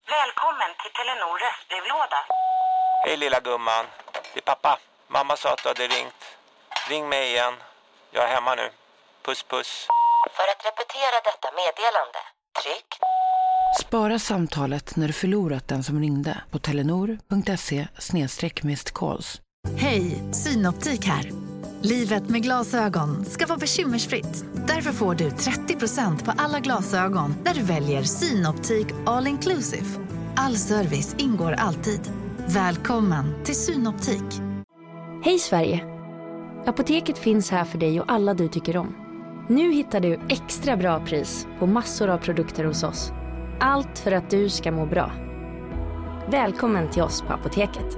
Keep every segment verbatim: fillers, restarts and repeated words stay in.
Välkommen till Telenor röstbrevlåda. Hej lilla gumman, det är pappa. Mamma sa att du hade ringt. Ring mig igen. Jag är hemma nu. Puss puss. För att repetera detta meddelande, tryck. Spara samtalet när du förlorat den som ringde på telenor.se snedstreck missed calls. Hej, Synoptik här. Livet med glasögon ska vara bekymmersfritt. Därför får du trettio procent på alla glasögon när du väljer Synoptik All Inclusive. All service ingår alltid. Välkommen till Synoptik. Hej Sverige! Apoteket finns här för dig och alla du tycker om. Nu hittar du extra bra pris på massor av produkter hos oss. Allt för att du ska må bra. Välkommen till oss på Apoteket.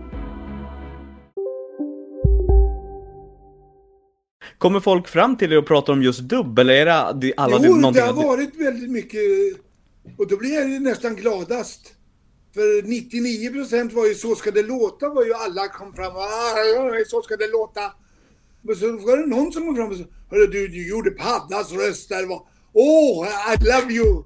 Kommer folk fram till er och pratar om just dubb? Eller är det alla jo, du, det har varit väldigt mycket. Och då blir jag nästan gladast. För nittionio procent var ju så ska det låta. Var ju alla kom fram och ah, så ska det låta. Men så var det någon som kom fram och sa hörru du, du gjorde Paddas röst där. Åh, oh, I love you.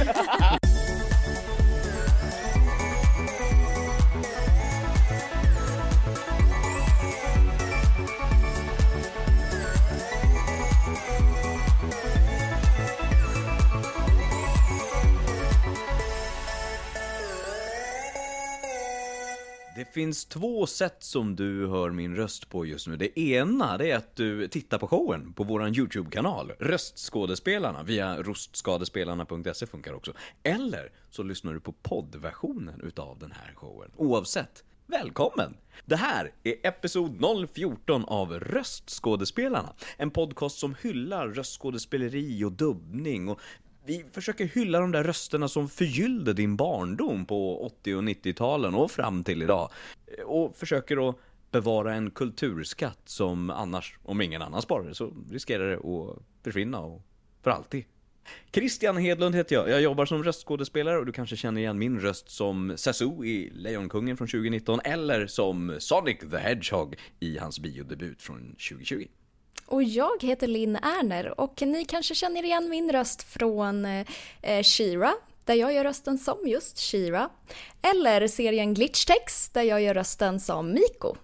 Det finns två sätt som du hör min röst på just nu. Det ena det är att du tittar på showen på våran YouTube-kanal. Röstskådespelarna via röstskådespelarna punkt se funkar också. Eller så lyssnar du på poddversionen utav den här showen. Oavsett, välkommen! Det här är episod noll fjorton av Röstskådespelarna. En podcast som hyllar röstskådespeleri och dubbning och vi försöker hylla de där rösterna som förgyllde din barndom på åttio- och nittio-talen och fram till idag. Och försöker att bevara en kulturskatt som annars, om ingen annan sparar det, så riskerar det att försvinna och för alltid. Christian Hedlund heter jag. Jag jobbar som röstskådespelare och du kanske känner igen min röst som Sasu i Lejonkungen från tjugonitton eller som Sonic the Hedgehog i hans biodebut från tjugohundratjugo. Och jag heter Linn Ärner och ni kanske känner igen min röst från eh, She-Ra, där jag gör rösten som just She-Ra. Eller serien Glitchtex, där jag gör rösten som Miko.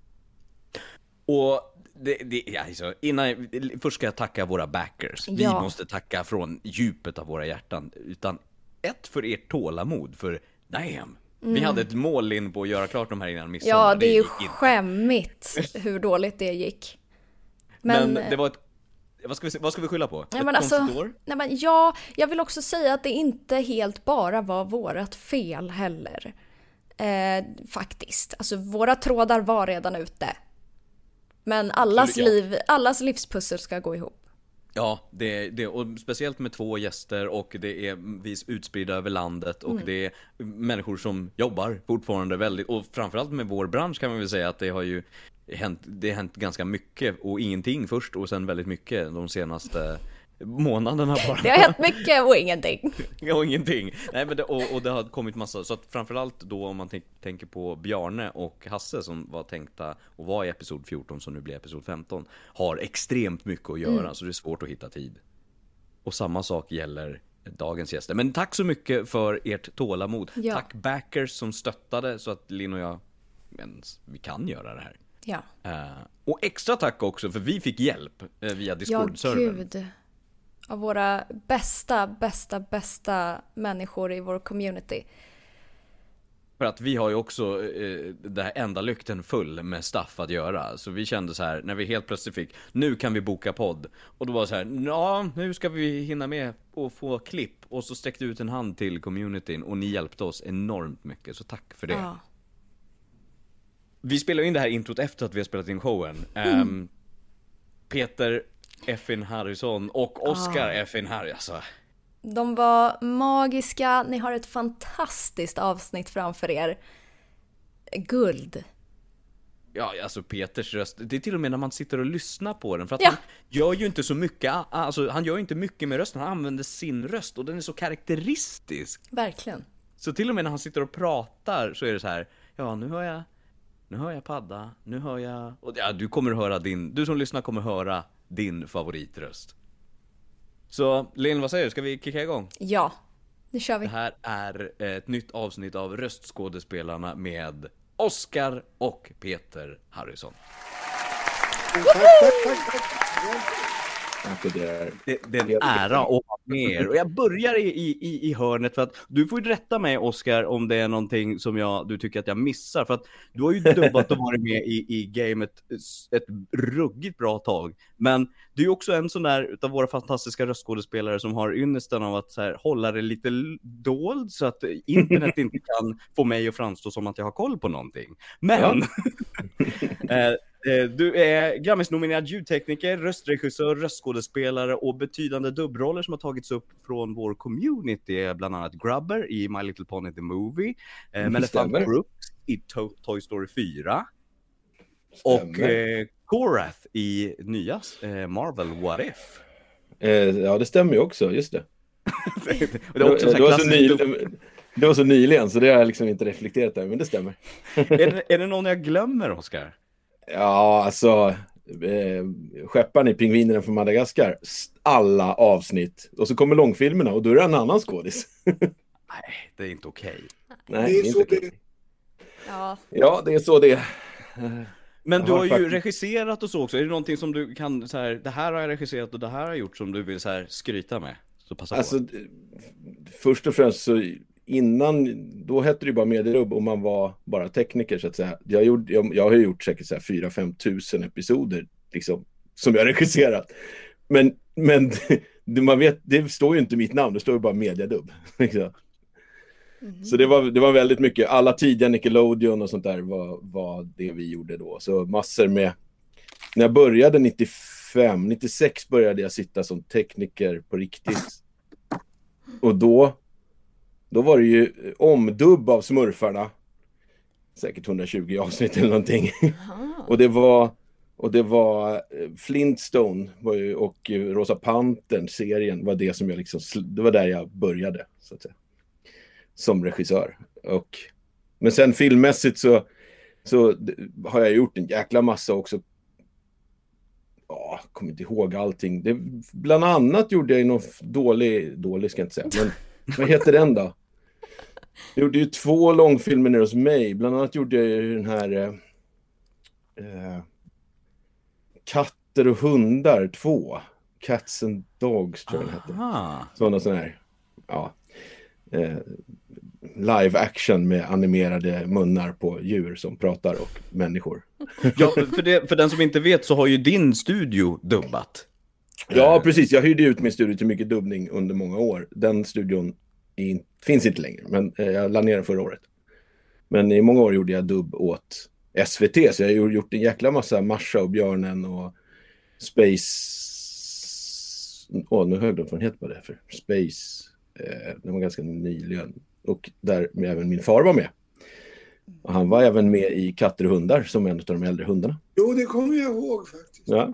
Och det, det, alltså, innan, först ska jag tacka våra backers. Vi Ja. måste tacka från djupet av våra hjärtan. Utan ett för ert tålamod, för damn. Vi hade ett mål in på att göra klart de här innan midsommar. Ja, det är ju gick inte. skämmigt hur dåligt det gick. Men, Men det var ett... Vad ska vi, vad ska vi skylla på? Nej, ett men alltså, konstigt år? nej, men ja, jag vill också säga att det inte helt bara var vårat fel heller. Eh, faktiskt. Alltså våra trådar var redan ute. Men allas, Absolut, ja. liv, allas livspussel ska gå ihop. Ja, det, det, och speciellt med två gäster och det är vis utspridda över landet och Mm. det är människor som jobbar fortfarande väldigt, och framförallt med vår bransch kan man väl säga att det har ju hänt, det har hänt ganska mycket och ingenting först och sen väldigt mycket de senaste månaderna bara. Det har hänt mycket och ingenting. Ja, ingenting. Nej, men det, och, och det har kommit massa. Så att framförallt då om man tänk, tänker på Bjarne och Hasse som var tänkta och var i episod fjorton som nu blir episod femton, har extremt mycket att göra. Mm. Så det är svårt att hitta tid. Och samma sak gäller dagens gäster. Men tack så mycket för ert tålamod. Ja. Tack backers som stöttade så att Linn och jag ens, vi kan göra det här. Ja. Uh, och extra tack också för vi fick hjälp uh, via Discord-servern. Ja, gud. Av våra bästa, bästa, bästa människor i vår community. För att vi har ju också eh, det här enda lykten full med stuff att göra. Så vi kände så här, när vi helt plötsligt fick, nu kan vi boka podd. Och då var det så här, ja, nu ska vi hinna med och få klipp. Och så sträckte ut en hand till communityn och ni hjälpte oss enormt mycket. Så tack för det. Ja. Vi spelar in det här introt efter att vi har spelat in showen. Mm. Um, Peter Effin Harrison och Oscar ah. Effin Harry, alltså. De var magiska. Ni har ett fantastiskt avsnitt framför er. Guld. Ja, alltså Peters röst, det är till och med när man sitter och lyssnar på den. För att ja. han gör ju inte så mycket, alltså han gör ju inte mycket med rösten. Han använder sin röst och den är så karaktäristisk. Verkligen. Så till och med när han sitter och pratar så är det så här, ja nu hör jag, nu hör jag Padda, nu hör jag, och ja, du kommer höra din, du som lyssnar kommer höra din favoritröst. Så Linn, vad säger du? Ska vi kicka igång? Ja, Nu kör vi. Det här är ett nytt avsnitt av Röstskådespelarna med Oscar och Peter Harrison. Tack, tack, tack, tack. Det, det är en ära att ha med er. Och jag börjar i, i, i hörnet för att du får ju rätta mig, Oscar, om det är någonting som jag, du tycker att jag missar. För att du har ju dubbat och varit med i, i gamet ett ruggigt bra tag. Men du är ju också en sån där utav våra fantastiska röstskådespelare som har ynnesten av att så här, hålla det lite dold så att internet inte kan få mig att framstå som att jag har koll på någonting. Men... Ja. Du är Grammis-nominerad ljudtekniker, röstregissör, röstskådespelare och betydande dubbroller som har tagits upp från vår community, bland annat Grubber i My Little Pony the Movie, eh, Melefant Brooks i to- Toy Story fyra stämmer. Och eh, Korath i nya eh, Marvel What If. Eh, ja, det stämmer ju också, just det. det, är också det, var så ny, det var så nyligen så det har jag liksom inte reflekterat över, men det stämmer. är, det, är det någon jag glömmer, Oscar? Ja, alltså eh, Skepparen i Pingvinerna från Madagaskar, alla avsnitt. Och så kommer långfilmerna och då är det en annan skådis. Nej, det är inte okej. Nej, Det är det är så inte det... okej. Ja. Ja, det är så det är. Men Jag du har har ju faktiskt- regisserat och så också. Är det någonting som du kan så här, det här har jag regisserat och det här har jag gjort som du vill så här skryta med? Så passa Alltså, på. d- först och främst så innan, då hette det ju bara medierubb och man var bara tekniker så att säga. Jag, gjorde, jag, jag har ju gjort säkert så här fyra till fem tusen episoder liksom, som jag har regisserat. Men, men det, man vet, det står ju inte mitt namn, det står ju bara mediedubb. Liksom. Så det var, det var väldigt mycket, alla tidiga Nickelodeon och sånt där var, var det vi gjorde då. Så massor med, när jag började nittiofem, nittiosex började jag sitta som tekniker på riktigt. Och då, då var det ju omdubb av Smurfarna. Säkert hundratjugo avsnitt eller någonting. och det var, och det var Flintstone var ju, och Rosa Pantern serien var det som jag liksom, det var där jag började så att säga. Som regissör. Och, men sen filmmässigt så, så har jag gjort en jäkla massa också. Ja, kommer inte ihåg allting. Det, bland annat gjorde jag ju någon dålig, dålig ska jag inte säga. Men vad heter den då? Jag gjorde ju två långfilmer nere hos mig. Bland annat gjorde jag ju den här eh, eh, Katter och hundar två. Cats and Dogs tror jag den hette. Aha. Sådana sådana här. Ja. Eh, live action med animerade munnar på djur som pratar och människor. Ja, för, det, för den som inte vet så har ju din studio dubbat. Ja, precis. Jag hyrde ut min studio till mycket dubbning under många år. Den studion är, finns inte längre, men eh, jag la ner den förra året. Men i många år gjorde jag dubb åt S V T, så jag har gjort en jäkla massa Marsha och Björnen och Space... Åh, oh, nu högde de från het på det för Space... Det var ganska nyligen. Och där med även min far var med. Och han var även med i Katter och hundar som en av de äldre hundarna. Jo, det kommer jag ihåg faktiskt. Ja.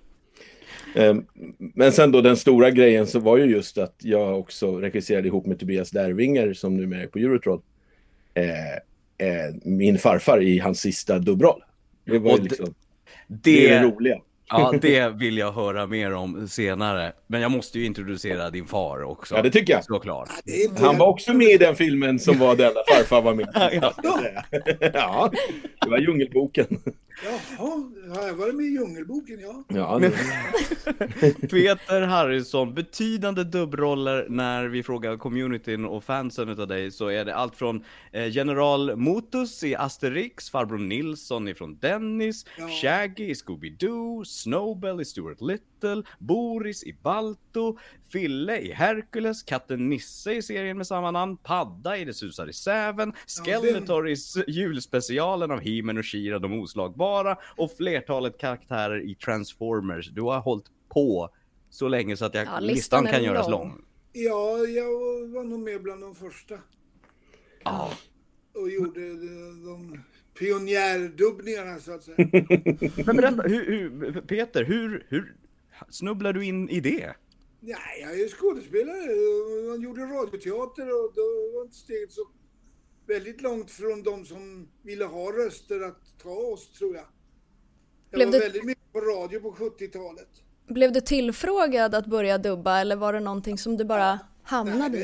Men sen då den stora grejen så var ju just att jag också regisserade ihop med Tobias Dervinger som nu är på Eurotroll. Eh, eh, min farfar i hans sista dubbroll. Det var ju liksom det, det, är det roliga. Ja, det vill jag höra mer om senare. Men jag måste ju introducera din far också. Ja, det tycker jag. Såklart. Ja, det är inte... Han var också med i den filmen som var den där farfar var med. Ja. Ja, det var Djungelboken. Jaha, har jag varit med i Djungelboken, ja. Ja, det... Peter Harrison, betydande dubbroller. När vi frågar communityn och fansen utav dig så är det allt från eh, General Motus i Asterix, Farbror Nilsson ifrån Dennis, Ja. Shaggy i Scooby-Doo, Snowbell i Stuart Little, Boris i Balto, Fille i Hercules, katten Nisse i serien med samma namn, Padda i Det susar i Säven, Skeletor i s- julspecialen av He-Man och She-Ra de oslagbara och flertalet karaktärer i Transformers. Du har hållit på så länge så att jag, Ja, listan, listan kan är göras lång. lång. Ja, jag var nog med bland de första. Ja. Och gjorde de, de pionjärdubbningarna så att säga. Men berätta, hur, hur, Peter, hur, hur snubblar du in i det? Nej, jag är ju skådespelare. Man gjorde radioteater och då var inte steget så väldigt långt från de som ville ha röster att ta oss, tror jag. Jag Blev var det- väldigt mycket på radio på sjuttiotalet. Blev du tillfrågad att börja dubba eller var det någonting som du bara hamnade Nej, i? det,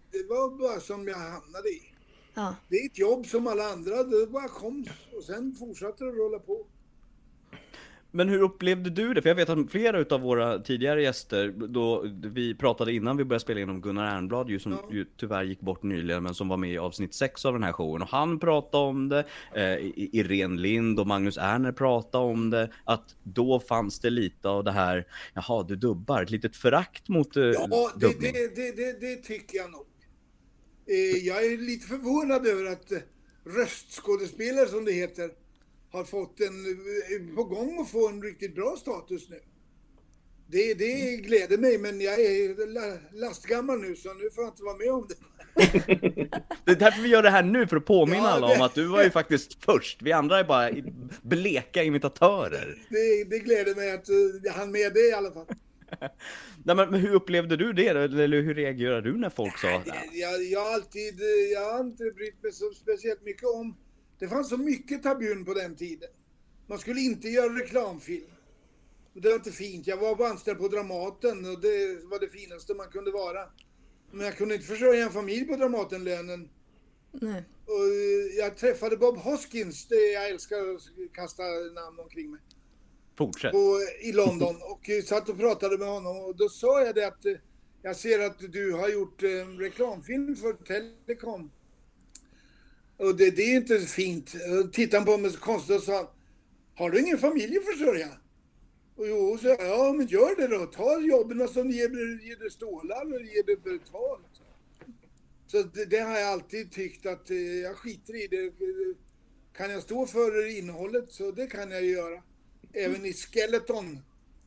det var bara som jag hamnade i. Ja. Det är ett jobb som alla andra, det bara kom och sen fortsatte det att rulla på. Men hur upplevde du det? För jag vet att flera av våra tidigare gäster, då vi pratade innan vi började spela in om Gunnar Ernblad, ju, som ja. ju tyvärr gick bort nyligen, men som var med i avsnitt sex av den här showen. Och han pratade om det, eh, Irene Lind och Magnus Ernner pratade om det, att då fanns det lite av det här, jaha, du dubbar, ett litet förakt mot eh, Ja, det, det, det, det, det tycker jag nog. Eh, jag är lite förvånad över att eh, röstskådespelare, som det heter, har fått en, på gång att få en riktigt bra status nu. Det, det gläder mig, men jag är lastgammal nu, så nu får jag inte vara med om det. Det är därför vi gör det här nu, för att påminna ja, alla det... om att du var ju faktiskt först. Vi andra är bara bleka imitatörer. Det, det gläder mig att jag hann med det i alla fall. Nej, men hur upplevde du det? Eller hur reagerade du när folk sa det? Jag, jag, har alltid, jag har inte brytt mig så speciellt mycket om. Det fanns så mycket tabun på den tiden. Man skulle inte göra reklamfilm. Det var inte fint. Jag var bara anställd på Dramaten och det var det finaste man kunde vara. Men jag kunde inte försörja en familj på Dramatenlönen. Nej. Och jag träffade Bob Hoskins, det jag älskar att kasta namn omkring mig. Fortsätt. På, i London, och satt och pratade med honom, och då sa jag det att jag ser att du har gjort en reklamfilm för Telecom. Och det, det är inte fint. Tittade på mig så konstigt och sa, har du ingen familj att försörja? Och jo, så ja, men gör det då. Ta jobben som ger, ger det stålar och ger det betalt. Så det, det har jag alltid tyckt att jag skiter i det. Kan jag stå för innehållet, så det kan jag göra. Även i Skeleton.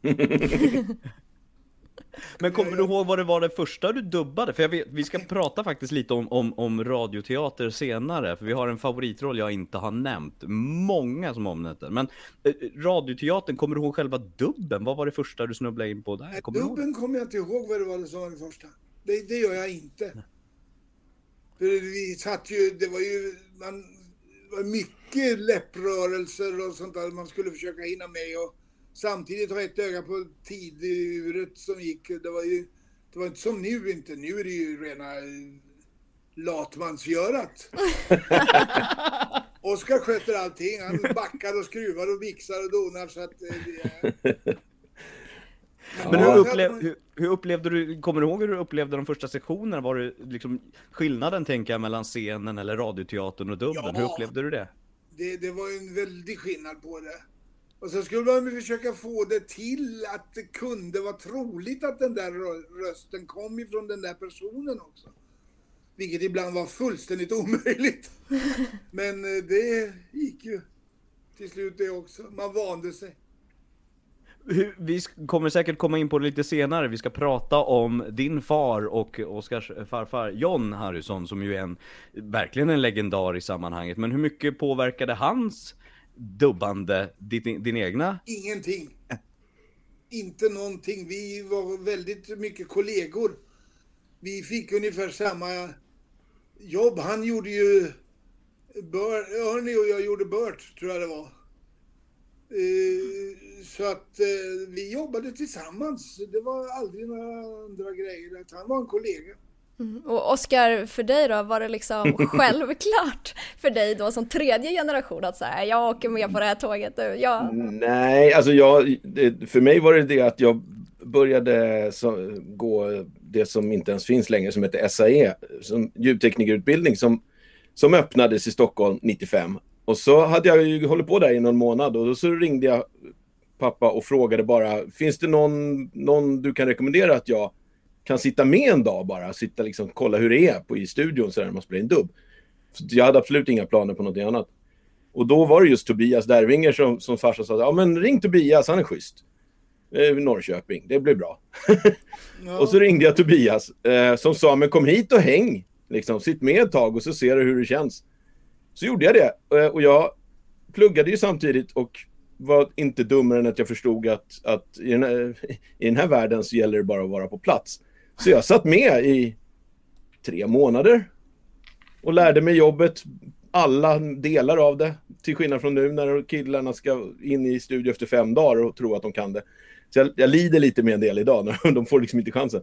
Men kommer du ihåg vad det var det första du dubbade? För jag vet, vi ska prata faktiskt lite om, om, om radioteater senare. För vi har en favoritroll jag inte har nämnt. Många som omnämnt den. Men eh, radioteatern, kommer du ihåg själva dubben? Vad var det första du snubblade in på där? Kommer dubben kommer jag inte ihåg vad det var det som var det första. Det, det gör jag inte. För vi satt ju, det var ju, man, det var mycket läpprörelser och sånt där man skulle försöka hinna med, och samtidigt ha ett öga på tiduret som gick. Det var ju, det var inte som nu inte. Nu är det ju rena latmansgörat. Oskar sköter allting. Han backar och skruvar och vixar och donar, så att det Men hur, upplev, hur, hur upplevde du, kommer du ihåg hur du upplevde de första sektionerna? Var det liksom skillnaden, tänker jag, mellan scenen eller radioteatern och dubben? Ja, hur upplevde du det? det? Det var en väldig skillnad på det. Och så skulle man försöka få det till att det kunde vara troligt att den där rösten kom ifrån den där personen också. Vilket ibland var fullständigt omöjligt. Men det gick ju till slut det också. Man vande sig. Vi kommer säkert komma in på det lite senare. Vi ska prata om din far och Oskars farfar John Harrison, som ju är en, verkligen en legendar i sammanhanget. Men hur mycket påverkade hans dubbande din, din egna? Ingenting. Inte någonting. Vi var väldigt mycket kollegor. Vi fick ungefär samma jobb. Han gjorde ju Bert, Ernie och jag gjorde Bert, tror jag det var. Så att vi jobbade tillsammans. Det var aldrig några andra grejer. Att han var en kollega. Mm. Och Oskar, för dig då, var det liksom självklart för dig då som tredje generation att säga, jag åker med på det här tåget nu? Jag... Nej, alltså jag, för mig var det det att jag började så, gå det som inte ens finns längre, som heter S A E, som ljudteknikerutbildning, som, som öppnades i Stockholm nittiofem. Och så hade jag ju hållit på där i någon månad, och då så ringde jag pappa och frågade bara, finns det någon, någon du kan rekommendera att jag kan sitta med en dag bara, sitta liksom, kolla hur det är på i studion så där man spelar en dubb. Så jag hade absolut inga planer på något annat. Och då var det just Tobias Dervinger som, som farsa sa, ja men ring Tobias, han är schysst. Eh, Norrköping, det blir bra. Ja. Och så ringde jag Tobias eh, som sa, men kom hit och häng. Liksom, sitt med ett tag och så ser du hur det känns. Så gjorde jag det. Eh, och jag pluggade ju samtidigt och var inte dummare än att jag förstod att, att i, den här, i den här världen så gäller det bara att vara på plats. Så jag satt med i tre månader och lärde mig jobbet, alla delar av det, till skillnad från nu när killarna ska in i studio efter fem dagar och tro att de kan det. Så jag, jag lider lite med en del idag när de får liksom inte chansen.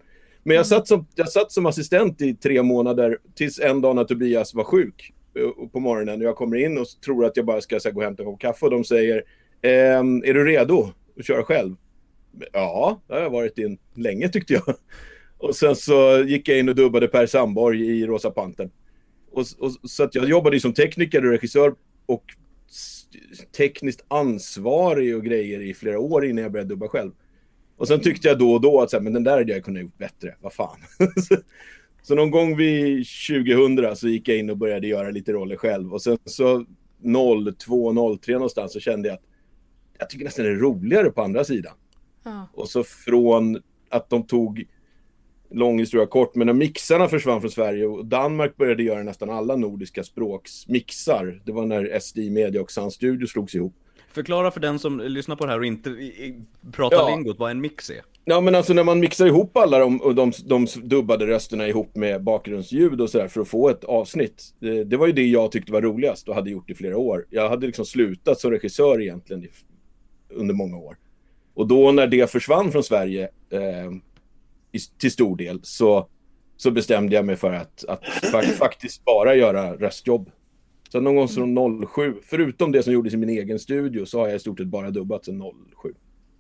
Men jag satt, som, jag satt som assistent i tre månader tills en dag när Tobias var sjuk på morgonen. Jag kommer in och tror att jag bara ska så här, gå och hämta en kopp kaffe och de säger ehm, är du redo att köra själv? Ja, det har jag varit in länge tyckte jag. Och sen så gick jag in och dubbade Per Sandborg i Rosa Pantern. Och, och, så att jag jobbade som tekniker och regissör och tekniskt ansvarig och grejer i flera år innan jag började dubba själv. Och sen tyckte jag då och då att så här, men den där hade jag kunnat gjort bättre, vad fan. Så någon gång vid tjugohundra så gick jag in och började göra lite roller själv. Och sen så noll två noll tre någonstans så kände jag att jag tycker nästan det är roligare på andra sidan. Ja. Och så från att de tog, lång historia kort, men när mixarna försvann från Sverige och Danmark började göra nästan alla nordiska språksmixar. Det var när S D Media och Sound Studio slogs ihop. Förklara för den som lyssnar på det här och inte pratar ja. lingot vad en mix är. Ja, men alltså när man mixar ihop alla de, och de, de dubbade rösterna ihop med bakgrundsljud och sådär för att få ett avsnitt. Det, det var ju det jag tyckte var roligast och hade gjort i flera år. Jag hade liksom slutat som regissör egentligen i, under många år. Och då när det försvann från Sverige eh, i, till stor del så, så bestämde jag mig för att, att fa- faktiskt bara göra röstjobb. Så någon gång från noll sju, förutom det som gjordes i min egen studio, så har jag i stort sett bara dubbat sedan noll sju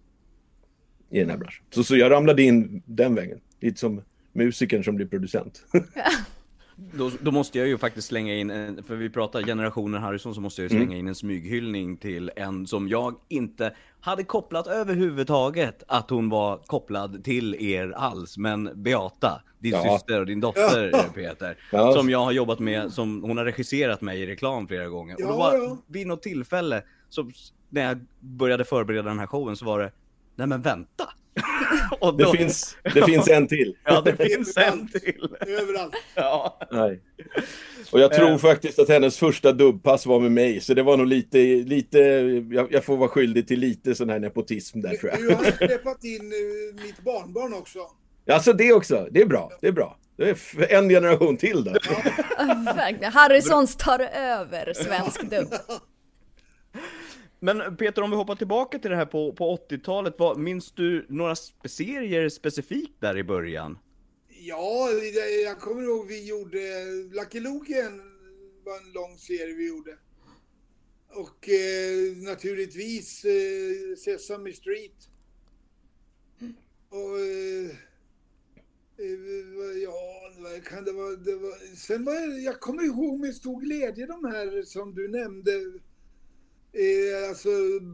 i den här branschen. Så, så jag ramlade in den vägen, lite som musikern som blir producent. Då, då måste jag ju faktiskt slänga in, en, för vi pratar generationer Harrison, så måste jag ju slänga mm. in en smyghyllning till en som jag inte hade kopplat överhuvudtaget att hon var kopplad till er alls, men Beata, din ja. syster och din dotter ja. Peter, ja. som jag har jobbat med, som hon har regisserat mig i reklam flera gånger. Ja, och då var ja. vid något tillfälle, så när jag började förbereda den här showen så var det, nej men vänta. Och då... det, finns, det finns en till. Ja, det finns en till. Överallt. Ja. Nej. Och jag tror faktiskt att hennes första dubbpass var med mig. Så det var nog lite, lite jag, jag får vara skyldig till lite sån här nepotism där, tror jag. Du har släppt in uh, mitt barnbarn också. Alltså det också, det är bra, det är bra. Det är en generation till då. Ja. Harrisons tar över svensk dubb. Men Peter, om vi hoppar tillbaka till det här på, på åttiotalet, vad, minns du några serier specifikt där i början? Ja, jag kommer ihåg vi gjorde, Lucky Luke var en lång serie vi gjorde. Och eh, naturligtvis eh, Sesame Street. Och eh, ja, vad kan det vara, det var, sen var jag, jag kommer ihåg med stor glädje de här som du nämnde. Eh, alltså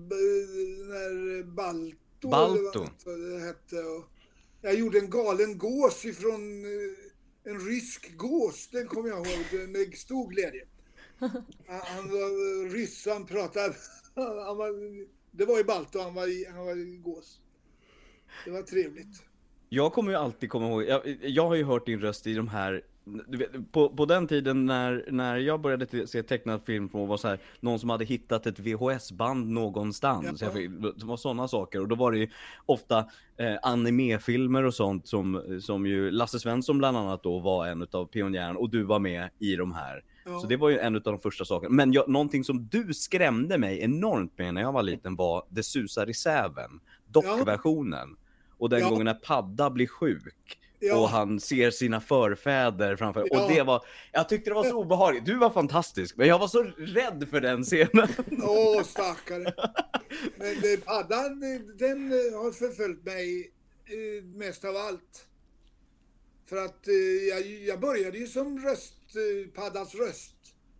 när Balto, Balto. Det hette, och jag gjorde en galen gås ifrån eh, en rysk gås, den kommer jag ihåg med stor glädje. Han var ryss, han pratade, han var, det var i Balto, han var, han var gås. Det var trevligt. Jag kommer ju alltid komma ihåg, jag, jag har ju hört din röst i de här, du vet, på, på den tiden när, när jag började te- se tecknad film och var så här, någon som hade hittat ett V H S-band någonstans, ja. jag, det var sådana saker, och då var det ju ofta eh, animefilmer och sånt som, som ju Lasse Svensson bland annat då var en av pionjärerna, och du var med i de här. Ja. Så det var ju en av de första sakerna. Men jag, någonting som du skrämde mig enormt med när jag var liten var Det susar i säven, dockversionen. Ja. Och den ja. gången när Padda blir sjuk ja. och han ser sina förfäder framför. Ja. Och det var, jag tyckte det var så obehagligt. Du var fantastisk, men jag var så rädd för den scenen. Åh, stackare. Men det, Paddan, den har förföljt mig eh, mest av allt. För att eh, jag, jag började ju som röst, eh, Paddas röst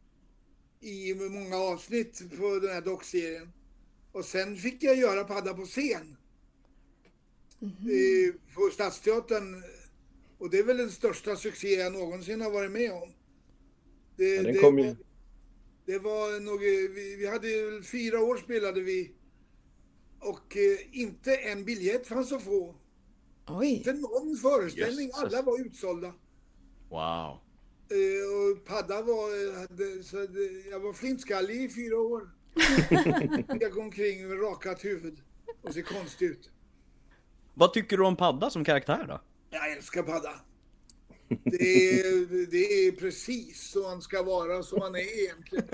i många avsnitt på den här dockserien. Och sen fick jag göra Padda på scen. Mm-hmm. På Stadsteatern, och det är väl den största succé jag någonsin har varit med om. Det, ja, den det, kom ju. var, det var nog, vi, vi hade fyra år spelade vi, och eh, inte en biljett fanns att få. Oj. Inte någon föreställning, Jesus. Alla var utsålda. Wow. Eh, och Padda var, hade, så det, jag var flintskallig i fyra år. Jag går omkring med rakat huvud och ser konstig ut. Vad tycker du om Padda som karaktär då? Jag älskar Padda. Det är, det är precis så han ska vara, som han är egentligen.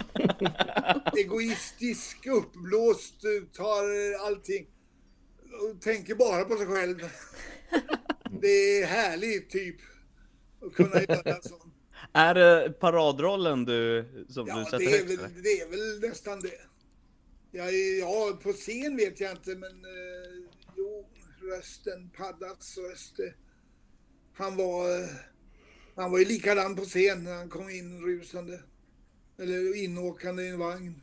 Egoistisk, uppblåst, tar allting och tänker bara på sig själv. Det är härligt typ att kunna göra sånt. Är det paradrollen du, som Ja, du sätter det är, högst? väl, eller? det är väl nästan det. Jag är, ja, på scen vet jag inte, men eh, jo, rösten, Paddats röst. eh, Han var, eh, han var ju likadan på scen när han kom in rusande. Eller inåkande i en vagn.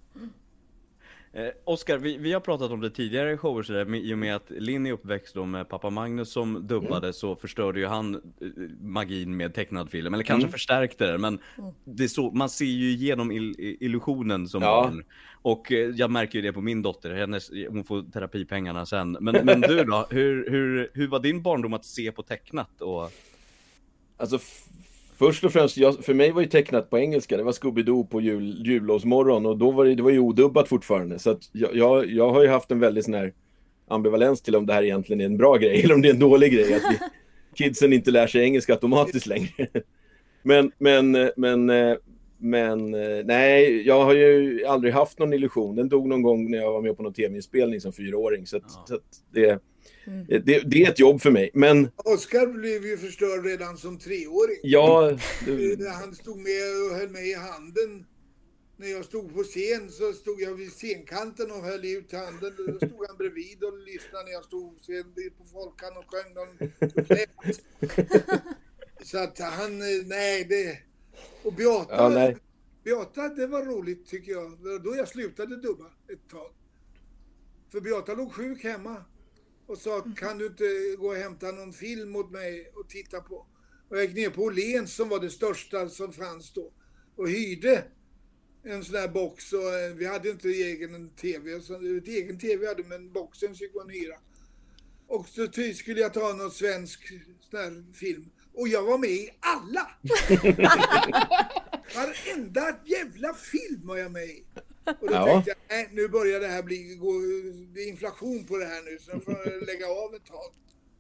Eh, Oskar, vi, vi har pratat om det tidigare i shower så där, men i och med att Linn är uppväxt då med pappa Magnus som dubbade mm. så förstörde ju han eh, magin med tecknad film, eller kanske mm. förstärkte det, men det är så, man ser ju igenom il, illusionen som ja. barn. Och eh, jag märker ju det på min dotter, hennes, hon får terapipengarna sen. Men, men du då, hur, hur, hur var din barndom att se på tecknat? Och... Alltså f- först och främst, jag, för mig var ju tecknat på engelska. Det var Scooby-Doo på jul, jullovsmorgon. Och då var det, det var ju odubbat fortfarande. Så att jag, jag, jag har ju haft en väldigt sån här ambivalens till om det här egentligen är en bra grej eller om det är en dålig grej. Att vi, kidsen inte lär sig engelska automatiskt längre. Men, men, men, men nej, jag har ju aldrig haft någon illusion. Den dog någon gång när jag var med på någon tv-inspelning som fyraåring. Så, att, ja. så att det... Mm. Det, det är ett jobb för mig, men... Oskar blev ju förstörd redan som treåring. Ja. Det... Han stod med och höll mig i handen. När jag stod på scen så stod jag vid scenkanten och höll ut handen. Då stod han bredvid och lyssnade när jag stod på Folkan och sjöng någon kuplett. Så att han, nej det... Och Beata, ja, nej. Beata, det var roligt tycker jag. Då jag slutade dubba ett tag. För Beata låg sjuk hemma. Och sa, kan du inte gå och hämta någon film åt mig och titta på? Och jag gick ner på Åhléns som var det största som fanns då. Och hyrde en sån där box. Och vi hade inte egen tv. Så ett egen tv hade, men boxen fick man hyra. Och så skulle jag ta någon svensk sån här film. Och jag var med i alla! Varenda jävla film var jag med i. Och då ja. tänkte jag, nej, nu börjar det här bli gå, det är inflation på det här nu, så jag får lägga av ett tag.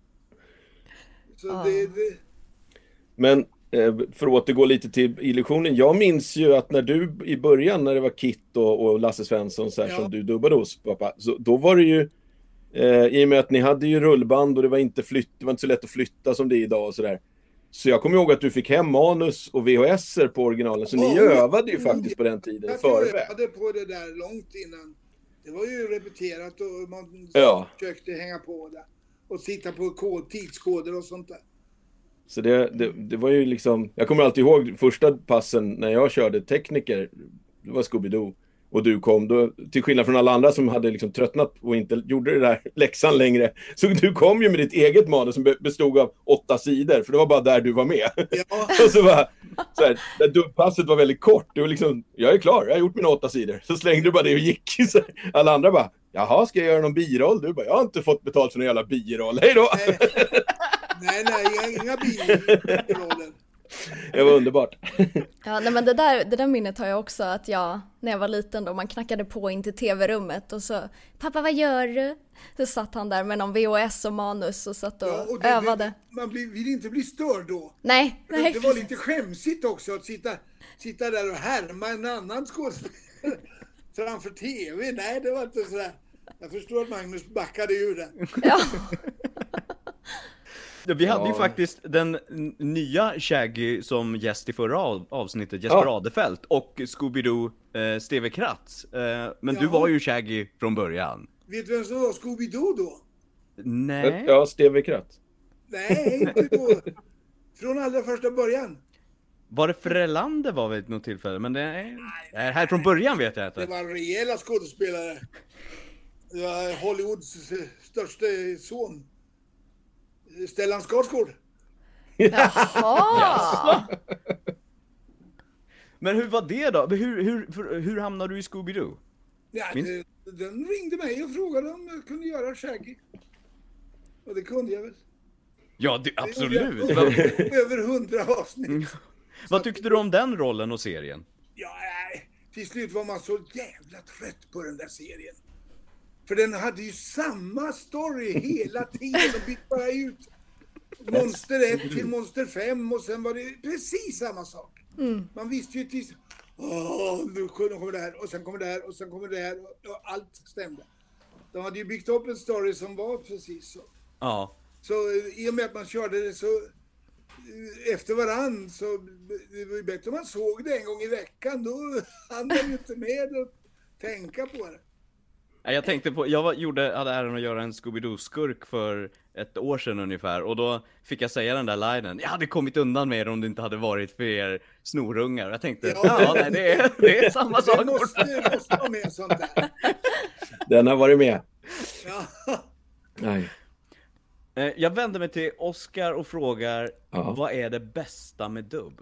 Så ah. det, det... Men för att återgå lite till illusionen, jag minns ju att när du i början, när det var Kit och, och Lasse Svensson så här, ja. som du dubbade hos pappa, så då var det ju eh, i och med att ni hade ju rullband och det var inte flytt, det var inte så lätt att flytta som det är idag och sådär. Så jag kommer ihåg att du fick hem manus och V H S-er på originalen. Så ni oh, övade ju faktiskt på den tiden. Jag övade på det där långt innan. Det var ju repeterat och man ja. försökte hänga på det. Och sitta på kod, tidskoder och sånt där. Så det, det, det var ju liksom... Jag kommer alltid ihåg första passen när jag körde tekniker. Det var Scooby-Doo. Och du kom, då, till skillnad från alla andra som hade liksom tröttnat och inte gjorde det där läxan längre. Så du kom ju med ditt eget manus som bestod av åtta sidor. För det var bara där du var med. Ja. Och så bara, så här, det dubbpasset var väldigt kort. Det var liksom, jag är klar, jag har gjort mina åtta sidor. Så slängde du bara det och gick. Så alla andra bara, jaha, ska jag göra någon biroll? Du bara, jag har inte fått betalt för någon jävla biroll. Hej då! Nej, nej, nej inga biroller. Det var underbart. Ja, nej, men det där, det där minnet har jag också, att jag, när jag var liten då, man knackade på in till tv-rummet och så, pappa vad gör du? Så satt han där med någon V H S och manus och satt och, ja, och det, övade. Det, man blir, vill inte bli störd då. Nej, nej. Det, det var lite skämsigt också att sitta, sitta där och härma en annan skådespelare framför tv. Nej, det var inte sådär. Jag förstår att Magnus backade ur det. Ja. Vi hade ju faktiskt den nya Shaggy som gäst i förra avsnittet, Jesper ja. Adefelt, och Scooby-Doo eh, Steve Kratz. Eh, men ja. du var ju Shaggy från början. Vet du vem som var Scooby-Doo då? Nej. Ja, Steve Kratz. Nej, inte då. Från allra första början. Var det Frelander var vid något tillfälle? Men det är, Nej, här från början vet jag inte. Det var rejäla skådespelare. Det var Hollywoods största son. Stellan Skarsgård. Jaha. Men hur var det då? Hur, hur, hur hamnade du i Scooby-Doo? Ja, det, den ringde mig och frågade om jag kunde göra Shaggy. Och det kunde jag väl. Ja, det, absolut. Det över hundra avsnitt. Vad tyckte du om den rollen och serien? Ja, till slut var man så jävla trött på den där serien. För den hade ju samma story hela tiden och bytte bara ut Monster ett till Monster fem och sen var det precis samma sak. Mm. Man visste ju tills, åh, nu kommer det här och sen kommer det här och sen kommer det här och allt stämde. De hade ju byggt upp en story som var precis så. Ja, Så i och med att man körde det så efter varann, så det var ju bättre om man såg det en gång i veckan. Då hann man ju inte med att tänka på det. Jag tänkte på, jag var, gjorde, hade äran att göra en Scooby-Doo-skurk för ett år sedan ungefär. Och då fick jag säga den där linen: jag hade kommit undan med er om det inte hade varit för er snorungar. Och jag tänkte, ja, ja nej, det, är, det är samma sak. Det måste, måste vara med sånt där. Den har varit med. Ja. Nej. Jag vänder mig till Oskar och frågar, ja. Vad är det bästa med dubb?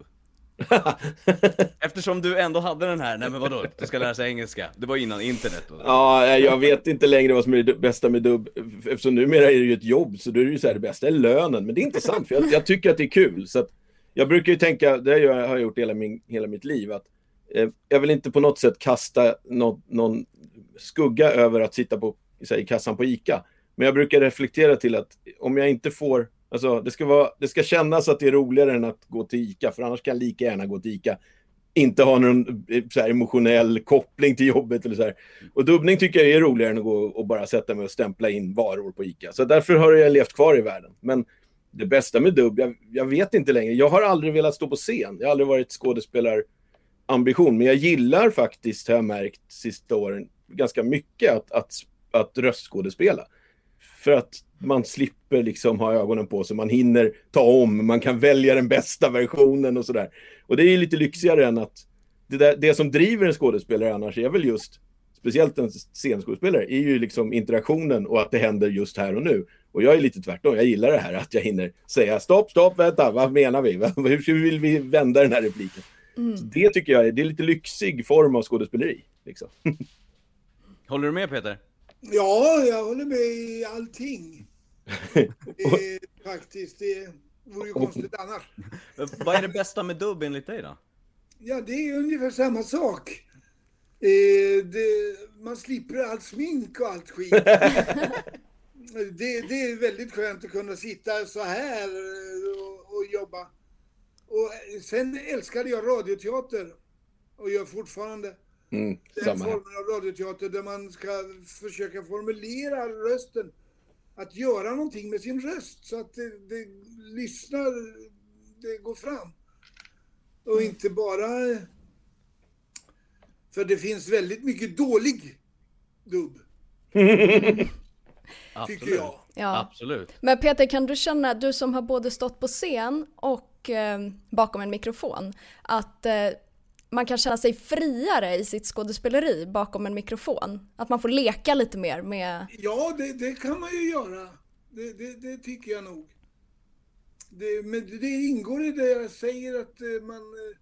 Eftersom du ändå hade den här, nej men vadå, du ska lära sig engelska. Det var innan internet. Ja, jag vet inte längre vad som är det bästa med dubb. Eftersom numera är det ju ett jobb, så då är det ju så här, det bästa är lönen. Men det är inte sant, för jag, jag tycker att det är kul. Så att jag brukar ju tänka, det har jag gjort hela, min, hela mitt liv, att eh, jag vill inte på något sätt kasta någon, någon skugga över att sitta på, här, i kassan på ICA. Men jag brukar reflektera till att om jag inte får, alltså det ska vara, det ska kännas att det är roligare än att gå till ICA, för annars kan jag lika gärna gå till ICA. Inte ha någon så här emotionell koppling till jobbet eller så här. Och dubbning tycker jag är roligare än att gå och bara sätta mig och stämpla in varor på ICA. Så därför har jag levt kvar i världen. Men det bästa med dubb, jag, jag vet inte längre. Jag har aldrig velat stå på scen. Jag har aldrig varit skådespelarambition. Men jag gillar faktiskt, har jag märkt sista åren, ganska mycket att, att, att röstskådespela. För att man slipper liksom ha ögonen på sig. Man hinner ta om. Man kan välja den bästa versionen och sådär. Och det är ju lite lyxigare än att det, där, det som driver en skådespelare annars är väl just, speciellt en scenskådespelare, är ju liksom interaktionen och att det händer just här och nu. Och jag är lite tvärtom. Jag gillar det här att jag hinner säga stopp, stopp, vänta, vad menar vi? Hur vill vi vända den här repliken? Mm. Så det tycker jag är, det är lite lyxig form av skådespeleri. Liksom. Håller du med, Peter? Ja, jag håller med i allting. Det är, faktiskt, det vore ju konstigt annars. Vad är det bästa med dubb enligt dig då? Ja, det är ungefär samma sak. Eh, det, man slipper allt smink och allt skit. det, det är väldigt skönt att kunna sitta så här och, och jobba. Och sen älskade jag radioteater och gör fortfarande. Mm, den formen av radioteater där man ska försöka formulera rösten, att göra någonting med sin röst så att det, det lyssnar, det går fram och mm. inte bara, för det finns väldigt mycket dålig dubb. Tycker jag. Ja. Absolut. Men Peter, kan du känna, du som har både stått på scen och eh, bakom en mikrofon, att eh, man kan känna sig friare i sitt skådespeleri bakom en mikrofon? Att man får leka lite mer med... Ja, det, det kan man ju göra. Det, det, det tycker jag nog. Det, men det ingår i det jag säger, att man...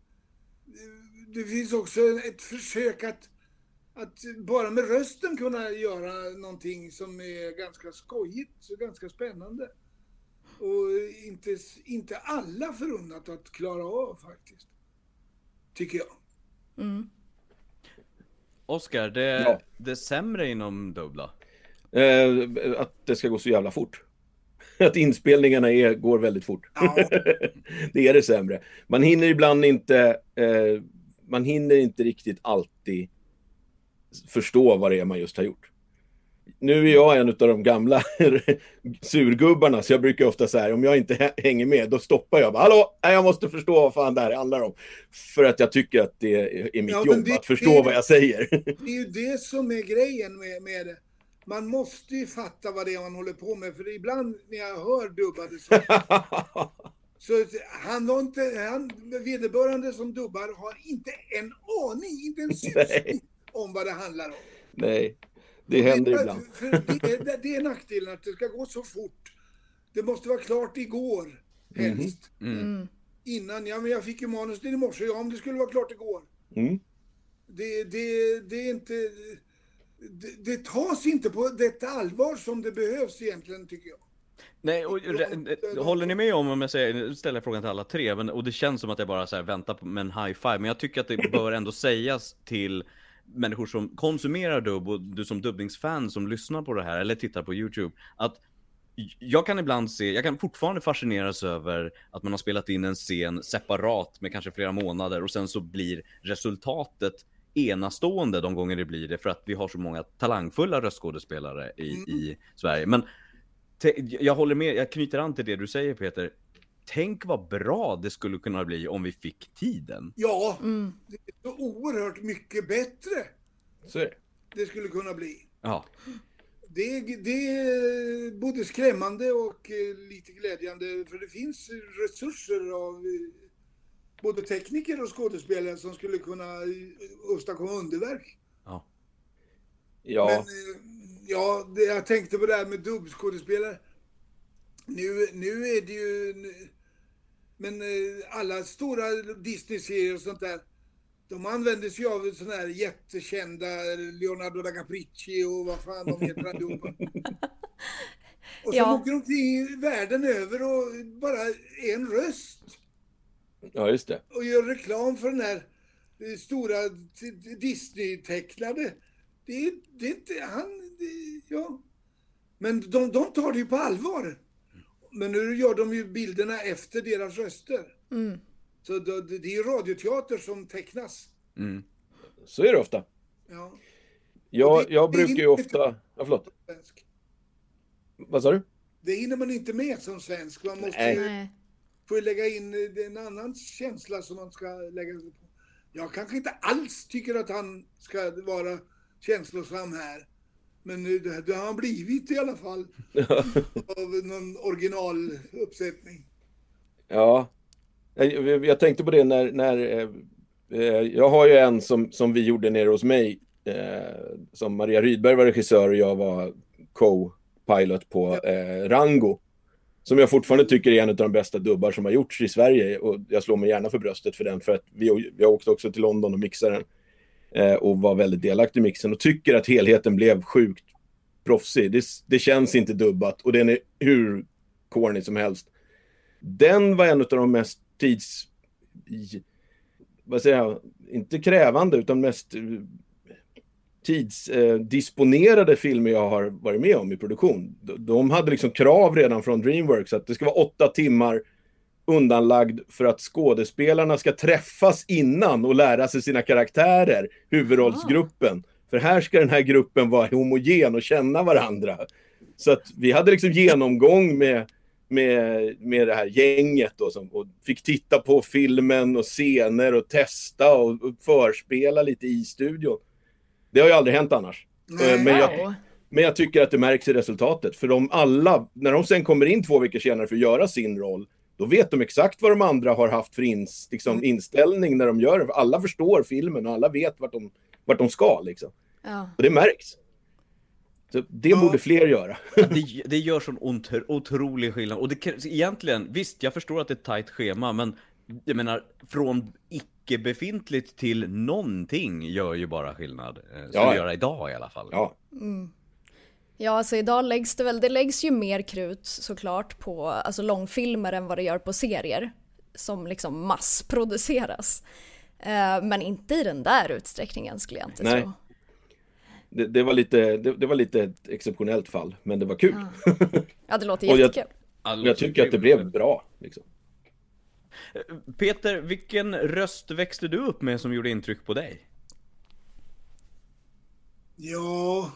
Det finns också ett försök att, att bara med rösten kunna göra någonting som är ganska skojigt, så ganska spännande. Och inte, inte alla förunnat att klara av faktiskt. Tycker jag. Mm. Oskar, det, ja. det är sämre inom dubbla? Eh, att det ska gå så jävla fort. Att inspelningarna är, går väldigt fort. Ja. Det är det sämre. Man hinner ibland inte eh, man hinner inte riktigt alltid förstå vad det är man just har gjort. Nu är jag en av de gamla surgubbarna, så jag brukar ofta säga, om jag inte hänger med, då stoppar jag bara, hallå, jag måste förstå vad fan det här handlar om. För att jag tycker att det är mitt ja, jobb, det, att förstå det, vad jag säger. Det är ju det som är grejen med, med det. Man måste ju fatta vad det är man håller på med, för ibland när jag hör dubbade så, så han har inte, han, vederbörande som dubbar har inte en aning, inte en susning om vad det handlar om. Nej. Det händer det, ibland. För det, det, det är nackdelen, att det ska gå så fort. Det måste vara klart igår, helst. Mm. Mm. Innan, ja men jag fick ju manus i morse, ja om det skulle vara klart igår. Mm. Det, det, det är inte... Det, det tas inte på detta allvar som det behövs egentligen, tycker jag. Nej, och, håller ni med om, om jag säger, ställer frågan till alla tre, men, och det känns som att jag bara så här väntar på med en high five, men jag tycker att det bör ändå sägas till människor som konsumerar dubb, och du som dubbningsfan som lyssnar på det här eller tittar på YouTube, att jag kan ibland se, jag kan fortfarande fascineras över att man har spelat in en scen separat med kanske flera månader, och sen så blir resultatet enastående de gånger det blir det, för att vi har så många talangfulla röstskådespelare i, mm. i Sverige. Men Jag håller med, jag knyter an till det du säger, Peter. Tänk vad bra det skulle kunna bli om vi fick tiden. Ja, mm. det är så oerhört mycket bättre. Så är det. Det skulle kunna bli. Ja. Det, det är både skrämmande och lite glädjande, för det finns resurser av både tekniker och skådespelare som skulle kunna åstadkomma underverk. Ja. Ja. Men ja, det, jag tänkte på det här med dubbskådespelare. Nu, nu är det ju... Men alla stora Disney-serier och sånt där, de använder sig av sådana här jättekända Leonardo da Capricci och vad fan de heter allihopa. Och så ja. åker de till världen över och bara en röst. Ja, just det. Och gör reklam för den här stora Disney-tecknade. Det är, det är inte han... Det, ja. Men de, de tar det ju på allvar. Men nu gör de ju bilderna efter deras röster. Mm. Så det, det är ju radioteater som tecknas. Mm. Så är det ofta. Ja. Jag, det, jag det brukar ju ofta... Ja, förlåt. Vad sa du? Det hinner man inte med som svensk. Man måste Nej. ju få lägga in en annan känsla som man ska lägga på. Jag kanske inte alls tycker att han ska vara känslosam här. Men det, det har han blivit i alla fall. Av någon originaluppsättning. Ja. Jag, jag tänkte på det när... när eh, jag har ju en som, som vi gjorde nere hos mig. Eh, som Maria Rydberg var regissör och jag var co-pilot på eh, Rango. Som jag fortfarande tycker är en av de bästa dubbar som har gjorts i Sverige. Och jag slår mig gärna för bröstet för den. För att vi, jag åkte också till London och mixade den. Eh, och var väldigt delaktig i mixen. Och tycker att helheten blev sjukt proffsig. Det, det känns inte dubbat. Och den är hur corny som helst. Den var en av de mest tids... Vad säger jag? Inte krävande utan mest tidsdisponerade eh, filmer jag har varit med om i produktion. De, de hade liksom krav redan från DreamWorks att det ska vara åtta timmar undanlagd för att skådespelarna ska träffas innan och lära sig sina karaktärer, huvudrollsgruppen. Ah. För här ska den här gruppen vara homogen och känna varandra. Så att vi hade liksom genomgång med, med, med det här gänget då, som, och fick titta på filmen och scener och testa och, och förspela lite i studion. Det har ju aldrig hänt annars. Nej. Men jag, men jag tycker att det märks i resultatet. För de alla, när de sen kommer in två veckor senare för att göra sin roll, då vet de exakt vad de andra har haft för ins, liksom, inställning när de gör det. Alla förstår filmen och alla vet vart de, vart de ska. Liksom. Ja. Och det märks. Så det ja. borde fler göra. Ja, det, det gör sån otro, otrolig skillnad. Och det, egentligen, visst, jag förstår att det är ett tajt schema, men jag menar, från icke-befintligt till någonting gör ju bara skillnad. Som ja, det gör idag i alla fall. Ja. Mm. Ja, alltså idag läggs det väl, det läggs ju mer krut såklart på alltså långfilmer än vad det gör på serier som liksom massproduceras. Uh, men inte i den där utsträckningen skulle jag inte Nej. tro. Det, det, var lite, det, det var lite ett exceptionellt fall, men det var kul. Ja, ja det låter jättekul. Jag, jag tycker att det blev bra. Liksom. Peter, vilken röst växte du upp med som gjorde intryck på dig? Ja...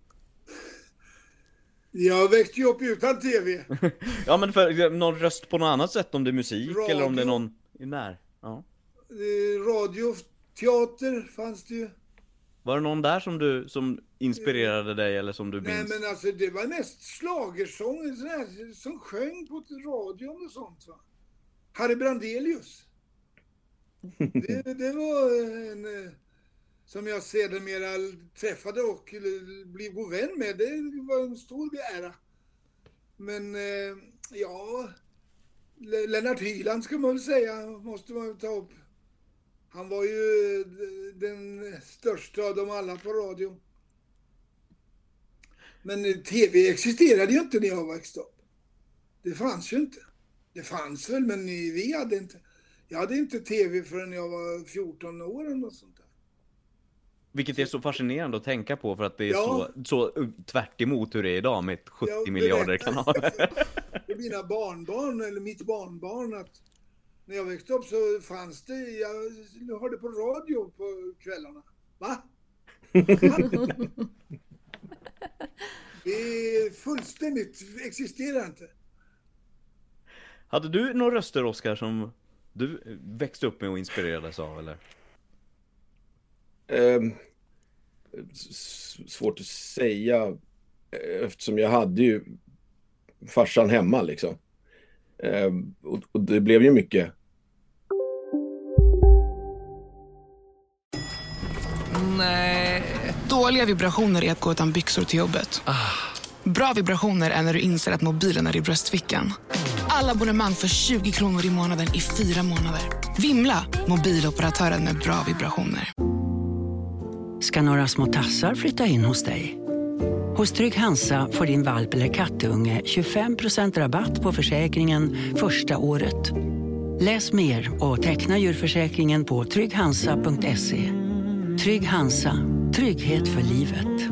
Jag växte ju upp utan tv. Ja, men för någon röst på något annat sätt, om det är musik radio. Eller om det är någon i när. Ja. Radio, teater fanns det ju. Var det någon där som du som inspirerade dig eller som du minns? Nej, men alltså det var mest schlagersång som sjöng på radion och sånt, va. Harry Brandelius. Det, det var en som jag sedermera träffade och blev god vän med. Det var en stor ära. Men ja, Lennart Hyland ska man väl säga, måste man ta upp. Han var ju den största av dem alla på radio. Men tv existerade ju inte när jag växte upp. Det fanns ju inte. Det fanns väl, men vi hade inte. Jag hade inte tv förrän jag var fjorton år eller något sånt där. Vilket är så fascinerande att tänka på, för att det är ja. så, så tvärt emot hur det är idag med sjuttio ja, miljarder kanaler. För mina barnbarn, eller mitt barnbarn, att när jag växte upp så fanns det, jag hörde på radio på kvällarna. Va? det, Det är fullständigt, existerar inte. Hade du några röster, Oskar, som du växte upp med och inspirerades av, eller? Um, svårt att säga, eftersom jag hade ju farsan hemma liksom. Um, och, och det blev ju mycket. Nej. Dåliga vibrationer är att gå utan byxor till jobbet. Ah. Bra vibrationer är när du inser att mobilen är i bröstfickan. Alla abonnemang för tjugo kronor i månaden i fyra månader. Vimla, mobiloperatören med bra vibrationer. Ska några små tassar flytta in hos dig? Hos Trygg Hansa får din valp eller kattunge tjugofem procent rabatt på försäkringen första året. Läs mer och teckna djurförsäkringen på trygg hansa punkt se. Trygg Hansa, trygghet för livet.